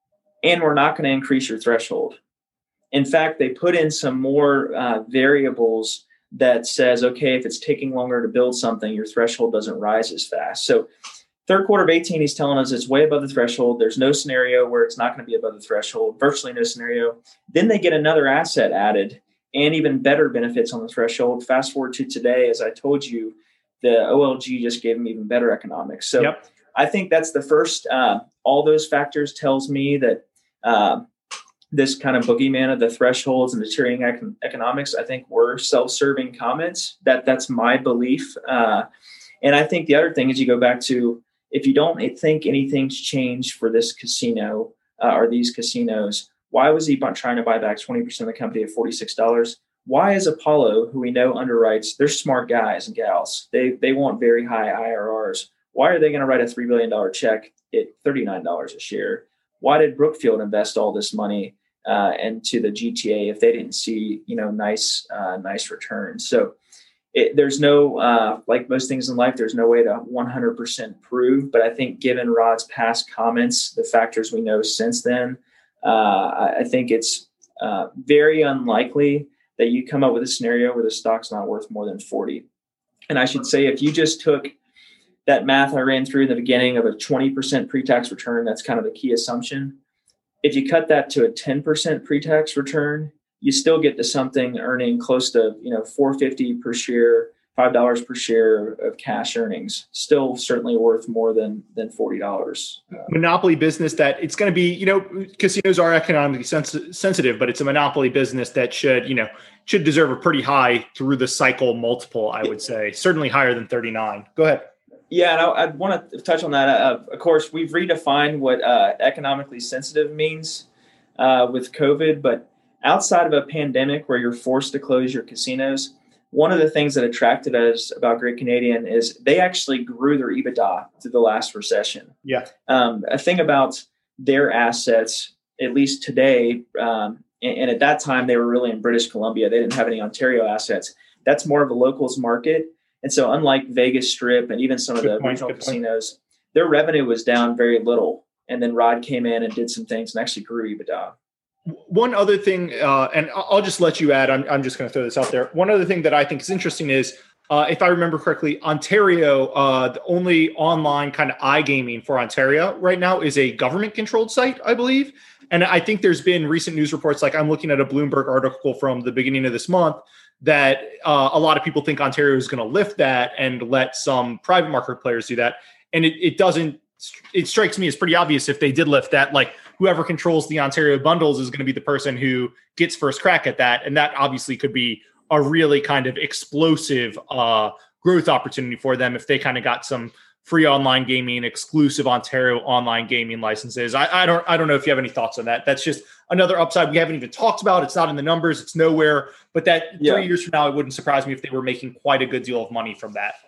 and we're not going to increase your threshold. In fact, they put in some more uh, variables that says, okay, if it's taking longer to build something, your threshold doesn't rise as fast. So third quarter of eighteen, he's telling us it's way above the threshold. There's no scenario where it's not going to be above the threshold, virtually no scenario. Then they get another asset added and even better benefits on the threshold. Fast forward to today, as I told you, the O L G just gave them even better economics. So yep. I think that's the first. Uh, all those factors tells me that uh, this kind of boogeyman of the thresholds and deteriorating econ- economics, I think were self-serving comments. That that's my belief. Uh, and I think the other thing is you go back to, if you don't think anything's changed for this casino uh, or these casinos, why was he trying to buy back twenty percent of the company at forty-six dollars? Why is Apollo, who we know underwrites, they're smart guys and gals. They they want very high I R Rs. Why are they going to write a three billion dollars check at thirty-nine dollars a share? Why did Brookfield invest all this money uh, into the G T A if they didn't see, you know, nice, uh, nice returns? So it, there's no, uh, like most things in life, there's no way to one hundred percent prove. But I think given Rod's past comments, the factors we know since then, uh, I, I think it's uh, very unlikely that you come up with a scenario where the stock's not worth more than forty. And I should say, if you just took that math I ran through in the beginning of a twenty percent pre-tax return, that's kind of the key assumption. If you cut that to a ten percent pre-tax return, you still get to something earning close to, you know, four dollars and fifty cents per share, five dollars per share of cash earnings. Still certainly worth more than than forty dollars. Monopoly business that it's going to be, you know, casinos are economically sens- sensitive, but it's a monopoly business that should, you know, should deserve a pretty high through the cycle multiple, I would say. Certainly higher than thirty-nine. Go ahead. Yeah, and I, I want to touch on that. Uh, of course, we've redefined what uh, economically sensitive means uh, with COVID, but outside of a pandemic where you're forced to close your casinos, one of the things that attracted us about Great Canadian is they actually grew their EBITDA through the last recession. Yeah. Um, a thing about their assets, at least today, um, and, and at that time they were really in British Columbia. They didn't have any Ontario assets. That's more of a locals market. And so unlike Vegas Strip and even some of the regional casinos, their revenue was down very little. And then Rod came in and did some things and actually grew EBITDA. One other thing, uh, and I'll just let you add, I'm, I'm just going to throw this out there. One other thing that I think is interesting is, uh, if I remember correctly, Ontario, uh, the only online kind of iGaming for Ontario right now is a government-controlled site, I believe. And I think there's been recent news reports, like I'm looking at a Bloomberg article from the beginning of this month, that uh, a lot of people think Ontario is going to lift that and let some private market players do that. And it, it doesn't, it strikes me as pretty obvious if they did lift that, like whoever controls the Ontario bundles is going to be the person who gets first crack at that. And that obviously could be a really kind of explosive uh, growth opportunity for them if they kind of got some free online gaming, exclusive Ontario online gaming licenses. I, I don't I don't know if you have any thoughts on that. That's just another upside we haven't even talked about. It's not in the numbers. It's nowhere. But that yeah. three years from now, it wouldn't surprise me if they were making quite a good deal of money from that.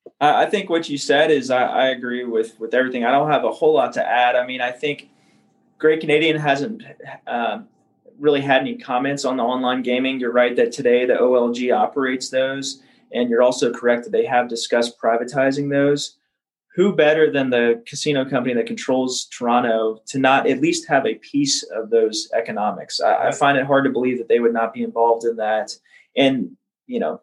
I think what you said is I, I agree with, with everything. I don't have a whole lot to add. I mean, I think Great Canadian hasn't uh, really had any comments on the online gaming. You're right that today the O L G operates those. And you're also correct that they have discussed privatizing those. Who better than the casino company that controls Toronto to not at least have a piece of those economics? I, I find it hard to believe that they would not be involved in that. And, you know,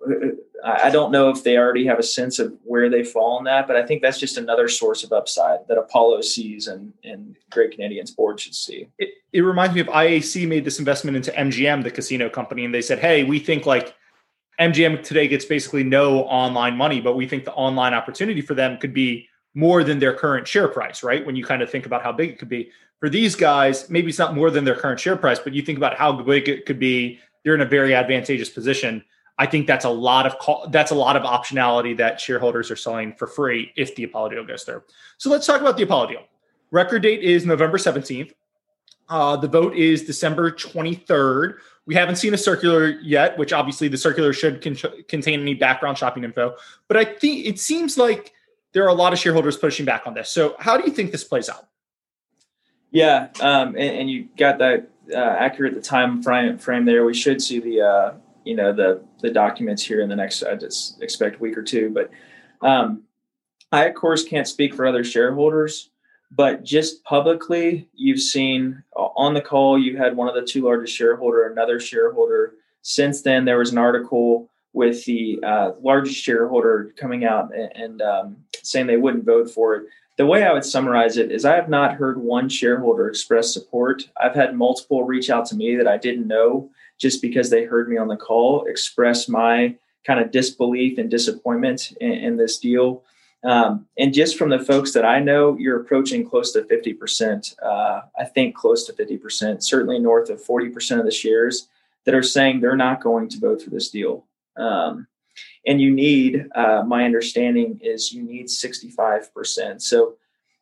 I don't know if they already have a sense of where they fall in that, but I think that's just another source of upside that Apollo sees and, and Great Canadian's board should see. It, it reminds me of I A C made this investment into M G M, the casino company, and they said, hey, we think like M G M today gets basically no online money, but we think the online opportunity for them could be more than their current share price, right? When you kind of think about how big it could be. For these guys, maybe it's not more than their current share price, but you think about how big it could be, they're in a very advantageous position. I think that's a lot of call, that's a lot of optionality that shareholders are selling for free if the Apollo deal goes through. So let's talk about the Apollo deal. Record date is November seventeenth. Uh, the vote is December twenty-third. We haven't seen a circular yet, which obviously the circular should con- contain any background shopping info. But I think it seems like there are a lot of shareholders pushing back on this. So how do you think this plays out? Yeah, um, and, and you got that uh, accurate the time frame, frame there. We should see the uh, you know the the documents here in the next, I just expect week or two. But um, I of course can't speak for other shareholders. But just publicly, you've seen on the call, you had one of the two largest shareholder, another shareholder. Since then, there was an article with the uh, largest shareholder coming out and, and um, saying they wouldn't vote for it. The way I would summarize it is I have not heard one shareholder express support. I've had multiple reach out to me that I didn't know just because they heard me on the call express my kind of disbelief and disappointment in, in this deal. Um, and just from the folks that I know, you're approaching close to fifty percent. Uh, I think close to fifty percent, certainly north of forty percent of the shares that are saying they're not going to vote for this deal. Um, and you need, uh, my understanding is you need sixty-five percent. So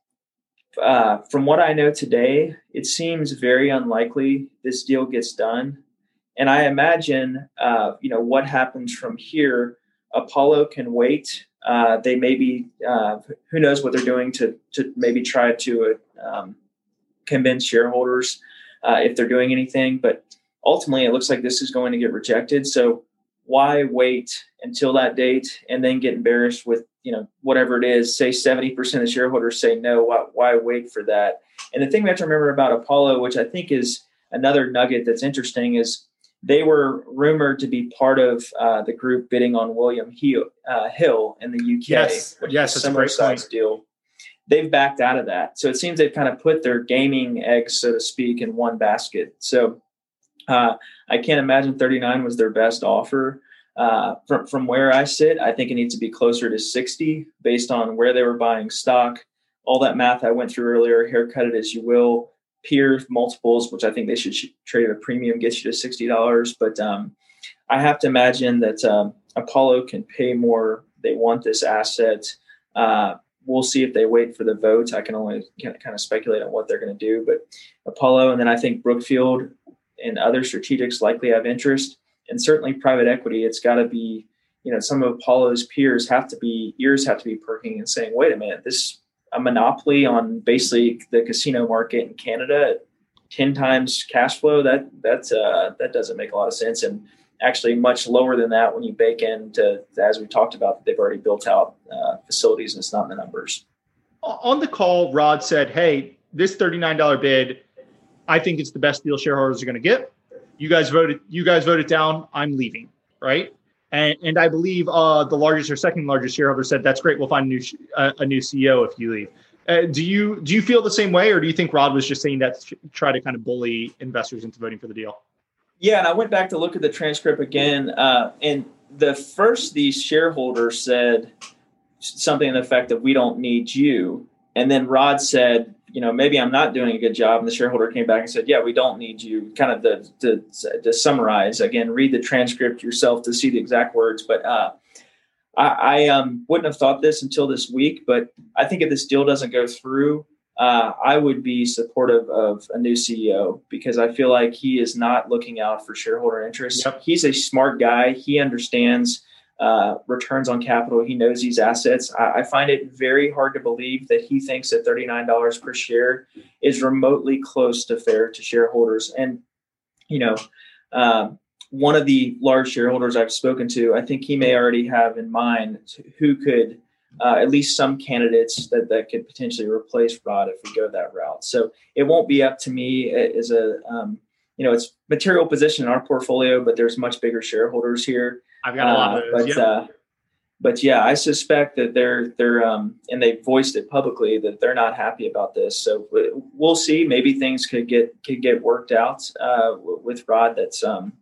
uh, from what I know today, it seems very unlikely this deal gets done. And I imagine, uh, you know, what happens from here, Apollo can wait. Uh, they maybe, uh, who knows what they're doing to to maybe try to um, convince shareholders uh, if they're doing anything. But ultimately, it looks like this is going to get rejected. So why wait until that date and then get embarrassed with, you know, whatever it is, say seventy percent of shareholders say no, why, why wait for that? And the thing we have to remember about Apollo, which I think is another nugget that's interesting, is they were rumored to be part of uh, the group bidding on William Hill, uh, Hill in the U K, yes, which yes, is a similar size deal. They've backed out of that. So it seems they've kind of put their gaming eggs, so to speak, in one basket. So uh, I can't imagine thirty-nine was their best offer. Uh, from, from where I sit, I think it needs to be closer to sixty based on where they were buying stock. All that math I went through earlier, haircut it as you will. Peer multiples, which I think they should trade at a premium, gets you to sixty dollars. But um, I have to imagine that um, Apollo can pay more. They want this asset. Uh, we'll see if they wait for the vote. I can only kind of speculate on what they're going to do. But Apollo, and then I think Brookfield and other strategics likely have interest. And certainly private equity, it's got to be, you know, some of Apollo's peers have to be, ears have to be perking and saying, wait a minute, this a monopoly on basically the casino market in Canada at ten times cash flow. That that's uh, that doesn't make a lot of sense, and actually much lower than that when you bake into, as we talked about, they've already built out uh, facilities and it's not in the numbers. On the call, Rod said, "Hey, this thirty-nine dollars bid, I think it's the best deal shareholders are going to get. You guys voted. You guys voted down. I'm leaving." Right. And, and I believe uh, the largest or second largest shareholder said, "That's great. We'll find a new uh, a new C E O if you leave." Uh, do you do you feel the same way, or do you think Rod was just saying that to try to kind of bully investors into voting for the deal? Yeah, and I went back to look at the transcript again, uh, and the first these shareholders said something in the effect of, "We don't need you," and then Rod said, "You know, maybe I'm not doing a good job." And the shareholder came back and said, "Yeah, we don't need you." Kind of the, to, to summarize, again, read the transcript yourself to see the exact words. But uh, I, I um, wouldn't have thought this until this week. But I think if this deal doesn't go through, uh, I would be supportive of a new C E O because I feel like he is not looking out for shareholder interests. Yep. He's a smart guy. He understands Uh, returns on capital. He knows these assets. I, I find it very hard to believe that he thinks that thirty-nine dollars per share is remotely close to fair to shareholders. And, you know, um, one of the large shareholders I've spoken to, I think he may already have in mind who could, uh, at least some candidates that, that could potentially replace Rod if we go that route. So it won't be up to me as a, um, you know, it's material position in our portfolio, but there's much bigger shareholders here. I've got a lot of those. Uh, but, yep. uh, but yeah, I suspect that they're they're um, and they voiced it publicly that they're not happy about this. So we'll see. Maybe things could get could get worked out uh, with Rod. That's um, but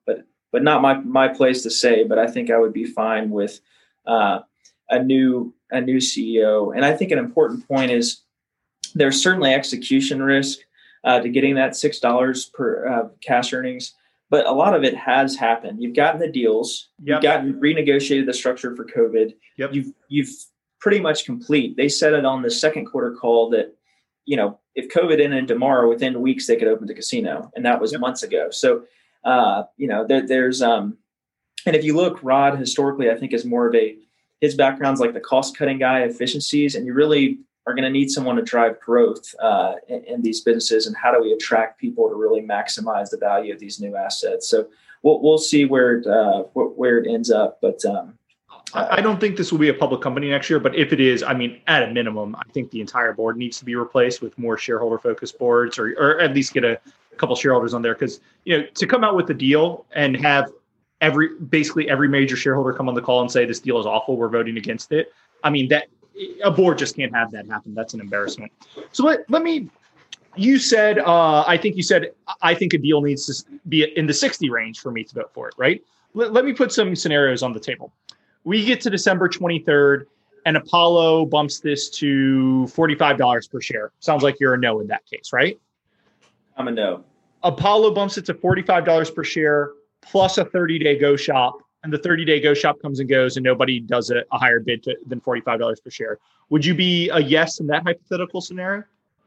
but not my my place to say. But I think I would be fine with uh, a new a new C E O. And I think an important point is there's certainly execution risk uh, to getting that six dollars per uh, cash earnings. But a lot of it has happened. You've gotten the deals. Yep. You've gotten renegotiated the structure for COVID. Yep. You've you've pretty much complete. They said it on the second quarter call that, you know, if COVID ended tomorrow, within weeks they could open the casino, and that was yep. months ago. So, uh, you know, there, there's um, and if you look, Rod historically, I think is more of a his background's like the cost cutting guy, efficiencies, and you really are going to need someone to drive growth uh, in, in these businesses. And how do we attract people to really maximize the value of these new assets? So we'll we'll see where it, uh, where it ends up. But um, uh, I don't think this will be a public company next year. But if it is, I mean, at a minimum, I think the entire board needs to be replaced with more shareholder focused boards, or or at least get a couple shareholders on there. Because, you know, to come out with the deal and have every basically every major shareholder come on the call and say this deal is awful, we're voting against it. I mean, that a board just can't have that happen. That's an embarrassment. So let, let me, you said, uh, I think you said, I think a deal needs to be in the sixty range for me to vote for it, right? Let, let me put some scenarios on the table. We get to December twenty-third and Apollo bumps this to forty-five dollars per share. Sounds like you're a no in that case, right? I'm a no. Apollo bumps it to forty-five dollars per share plus a thirty-day go shop. And the thirty-day go shop comes and goes, and nobody does a, a higher bid to, than forty-five dollars per share. Would you be a yes in that hypothetical scenario?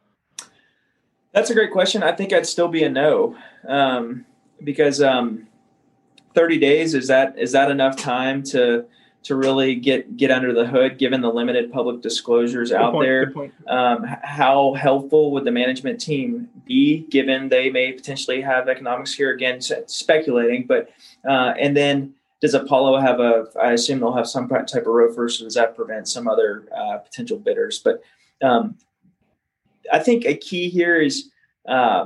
That's a great question. I think I'd still be a no, um, because um, thirty days is that is that enough time to to really get get under the hood, given the limited public disclosures out there? Um, how helpful would the management team be, given they may potentially have economics here? Again, speculating, but uh, and then. Does Apollo have a, I assume they'll have some type of ROFR, so does that prevent some other uh, potential bidders? But um, I think a key here is uh,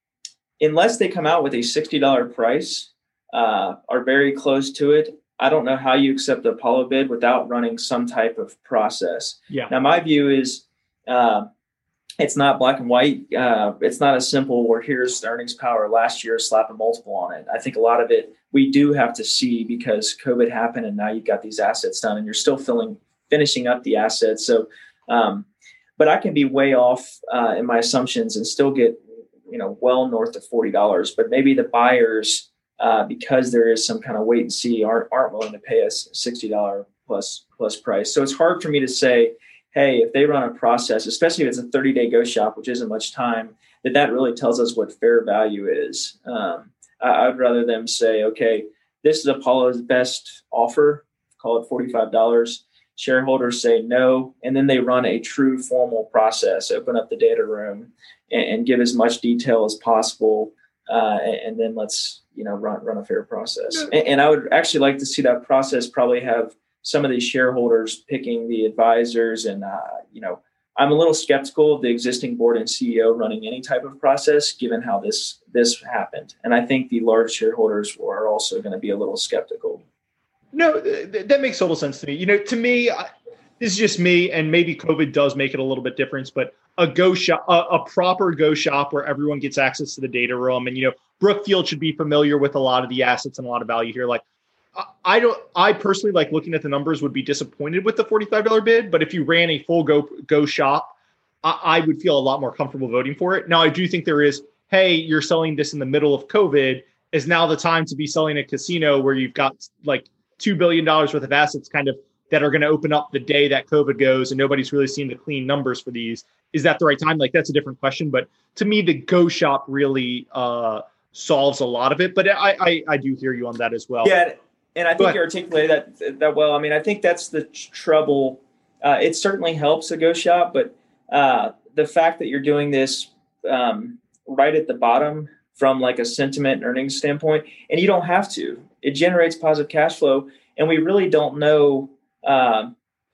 unless they come out with a sixty dollars price, uh, are very close to it, I don't know how you accept the Apollo bid without running some type of process. Yeah. Now, my view is uh, it's not black and white. Uh, it's not as simple where here's the earnings power last year, slap a multiple on it. I think a lot of it we do have to see because COVID happened and now you've got these assets done and you're still filling, finishing up the assets. So, um, but I can be way off uh, in my assumptions and still get, you know, well north of forty dollars, but maybe the buyers, uh, because there is some kind of wait and see, aren't, aren't willing to pay us sixty dollars plus, plus price. So it's hard for me to say, hey, if they run a process, especially if it's a thirty-day go shop, which isn't much time, that that really tells us what fair value is. Um, I, I'd rather them say, okay, this is Apollo's best offer, call it forty-five dollars. Shareholders say no, and then they run a true formal process, open up the data room, and, and give as much detail as possible, uh, and, and then let's you know run run a fair process. Yeah. And, and I would actually like to see that process probably have some of these shareholders picking the advisors. And, uh, you know, I'm a little skeptical of the existing board and C E O running any type of process, given how this, this happened. And I think the large shareholders are also going to be a little skeptical. No, th- that makes total sense to me. You know, to me, I, this is just me, and maybe COVID does make it a little bit different, but a go shop, a, a proper go shop where everyone gets access to the data room. And, you know, Brookfield should be familiar with a lot of the assets and a lot of value here. Like, I don't, I personally, like looking at the numbers, would be disappointed with the forty-five dollars bid, but if you ran a full go, go shop, I, I would feel a lot more comfortable voting for it. Now, I do think there is, hey, you're selling this in the middle of COVID. Is now the time to be selling a casino where you've got like two billion dollars worth of assets kind of that are going to open up the day that COVID goes and nobody's really seen the clean numbers for these. Is that the right time? Like, that's a different question. But to me, the go shop really uh, solves a lot of it. But I, I, I do hear you on that as well. Yeah. And I think you articulated that that well. I mean, I think that's the trouble. Uh, it certainly helps a go shop, but uh, the fact that you're doing this um, right at the bottom from like a sentiment and earnings standpoint, and you don't have to. It generates positive cash flow, and we really don't know. Um,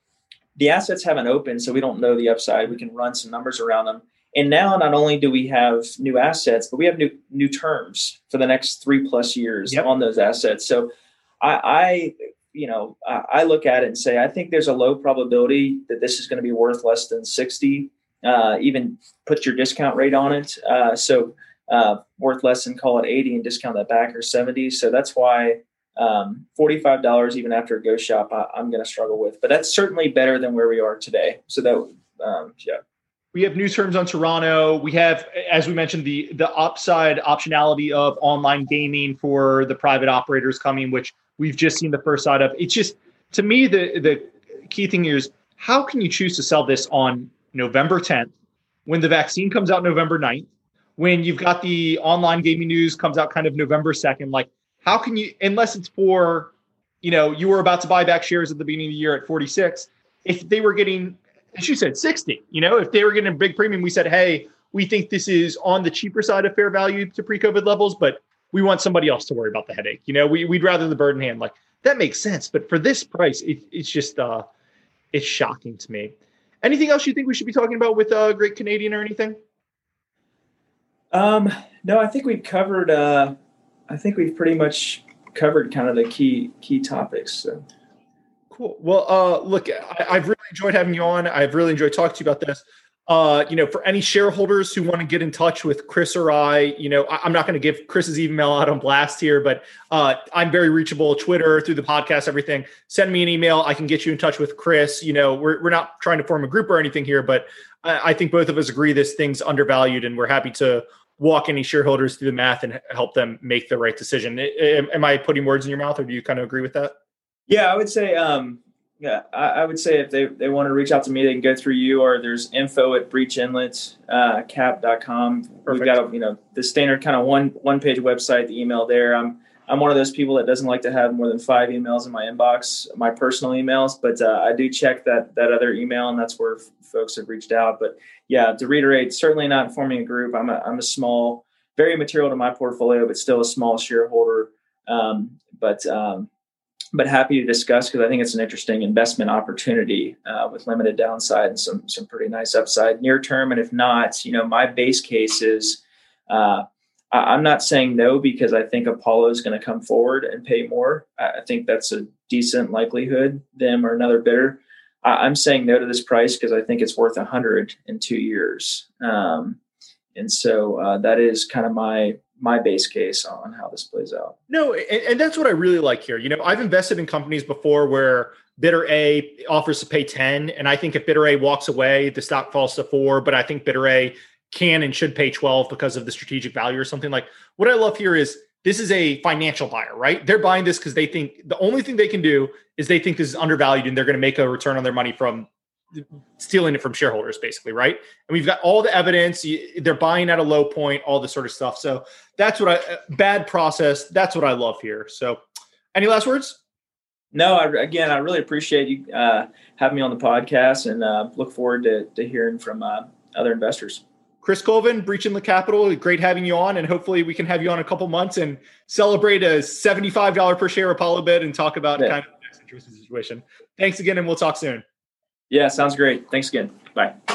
the assets haven't opened, so we don't know the upside. We can run some numbers around them. And now not only do we have new assets, but we have new new terms for the next three plus years yep. on those assets. So I, I, you know, I look at it and say, I think there's a low probability that this is going to be worth less than sixty, uh, even put your discount rate on it. Uh, so uh, worth less than, call it eighty, and discount that back, or seventy. So that's why um, forty-five dollars even after a go shop, I, I'm going to struggle with. But that's certainly better than where we are today. So that, um, yeah. We have news terms on Toronto. We have, as we mentioned, the the upside optionality of online gaming for the private operators coming, which we've just seen the first side of. It's just, to me, the the key thing is, how can you choose to sell this on November tenth when the vaccine comes out November ninth, when you've got the online gaming news comes out kind of November second? Like, how can you, unless it's for, you know, you were about to buy back shares at the beginning of the year at forty-six, if they were getting, as you said, sixty, you know, if they were getting a big premium, we said, hey, we think this is on the cheaper side of fair value to pre-COVID levels, but we want somebody else to worry about the headache. You know, we, we'd rather the bird in hand. Like, that makes sense. But for this price, it, it's just, uh, it's shocking to me. Anything else you think we should be talking about with uh, Great Canadian or anything? Um, no, I think we've covered, uh, I think we've pretty much covered kind of the key, key topics. So. Cool. Well, uh, look, I, I've really enjoyed having you on. I've really enjoyed talking to you about this. Uh, you know, for any shareholders who want to get in touch with Chris or I, you know, I, I'm not going to give Chris's email out on blast here, but uh, I'm very reachable, Twitter, through the podcast, everything. Send me an email. I can get you in touch with Chris. You know, we're we're not trying to form a group or anything here, but I, I think both of us agree this thing's undervalued, and we're happy to walk any shareholders through the math and help them make the right decision. Am, am I putting words in your mouth, or do you kind of agree with that? Yeah, I would say, um, yeah, I, I would say if they, they want to reach out to me, they can go through you, or there's info at breach inlet cap dot com. We've got a, you know, the standard kind of one one page website, the email there. I'm I'm one of those people that doesn't like to have more than five emails in my inbox, my personal emails, but uh, I do check that that other email, and that's where f- folks have reached out. But yeah, to reiterate, certainly not forming a group. I'm a I'm a small, very material to my portfolio, but still a small shareholder. Um, but um, but happy to discuss, because I think it's an interesting investment opportunity uh, with limited downside and some some pretty nice upside near term. And if not, you know, my base case is uh, I'm not saying no because I think Apollo is going to come forward and pay more. I think that's a decent likelihood, them or another bidder. I'm saying no to this price because I think it's worth a hundred in two years. Um, and so uh, that is kind of my my base case on how this plays out. No, and, and that's what I really like here. You know, I've invested in companies before where bidder A offers to pay ten, and I think if bidder A walks away, the stock falls to four, but I think bidder A can and should pay twelve because of the strategic value or something. Like, what I love here is this is a financial buyer, right? They're buying this because they think the only thing they can do is they think this is undervalued, and they're going to make a return on their money from stealing it from shareholders, basically, right? And we've got all the evidence. They're buying at a low point, all this sort of stuff. So that's what I, bad process. That's what I love here. So any last words? No, I, again, I really appreciate you uh, having me on the podcast, and uh, look forward to, to hearing from uh, other investors. Chris Colvin, Breach Inlet Capital, great having you on, and hopefully we can have you on a couple months and celebrate a seventy-five dollars per share Apollo bid and talk about yeah. kind of the next interesting situation. Thanks again, and we'll talk soon. Yeah, sounds great. Thanks again. Bye.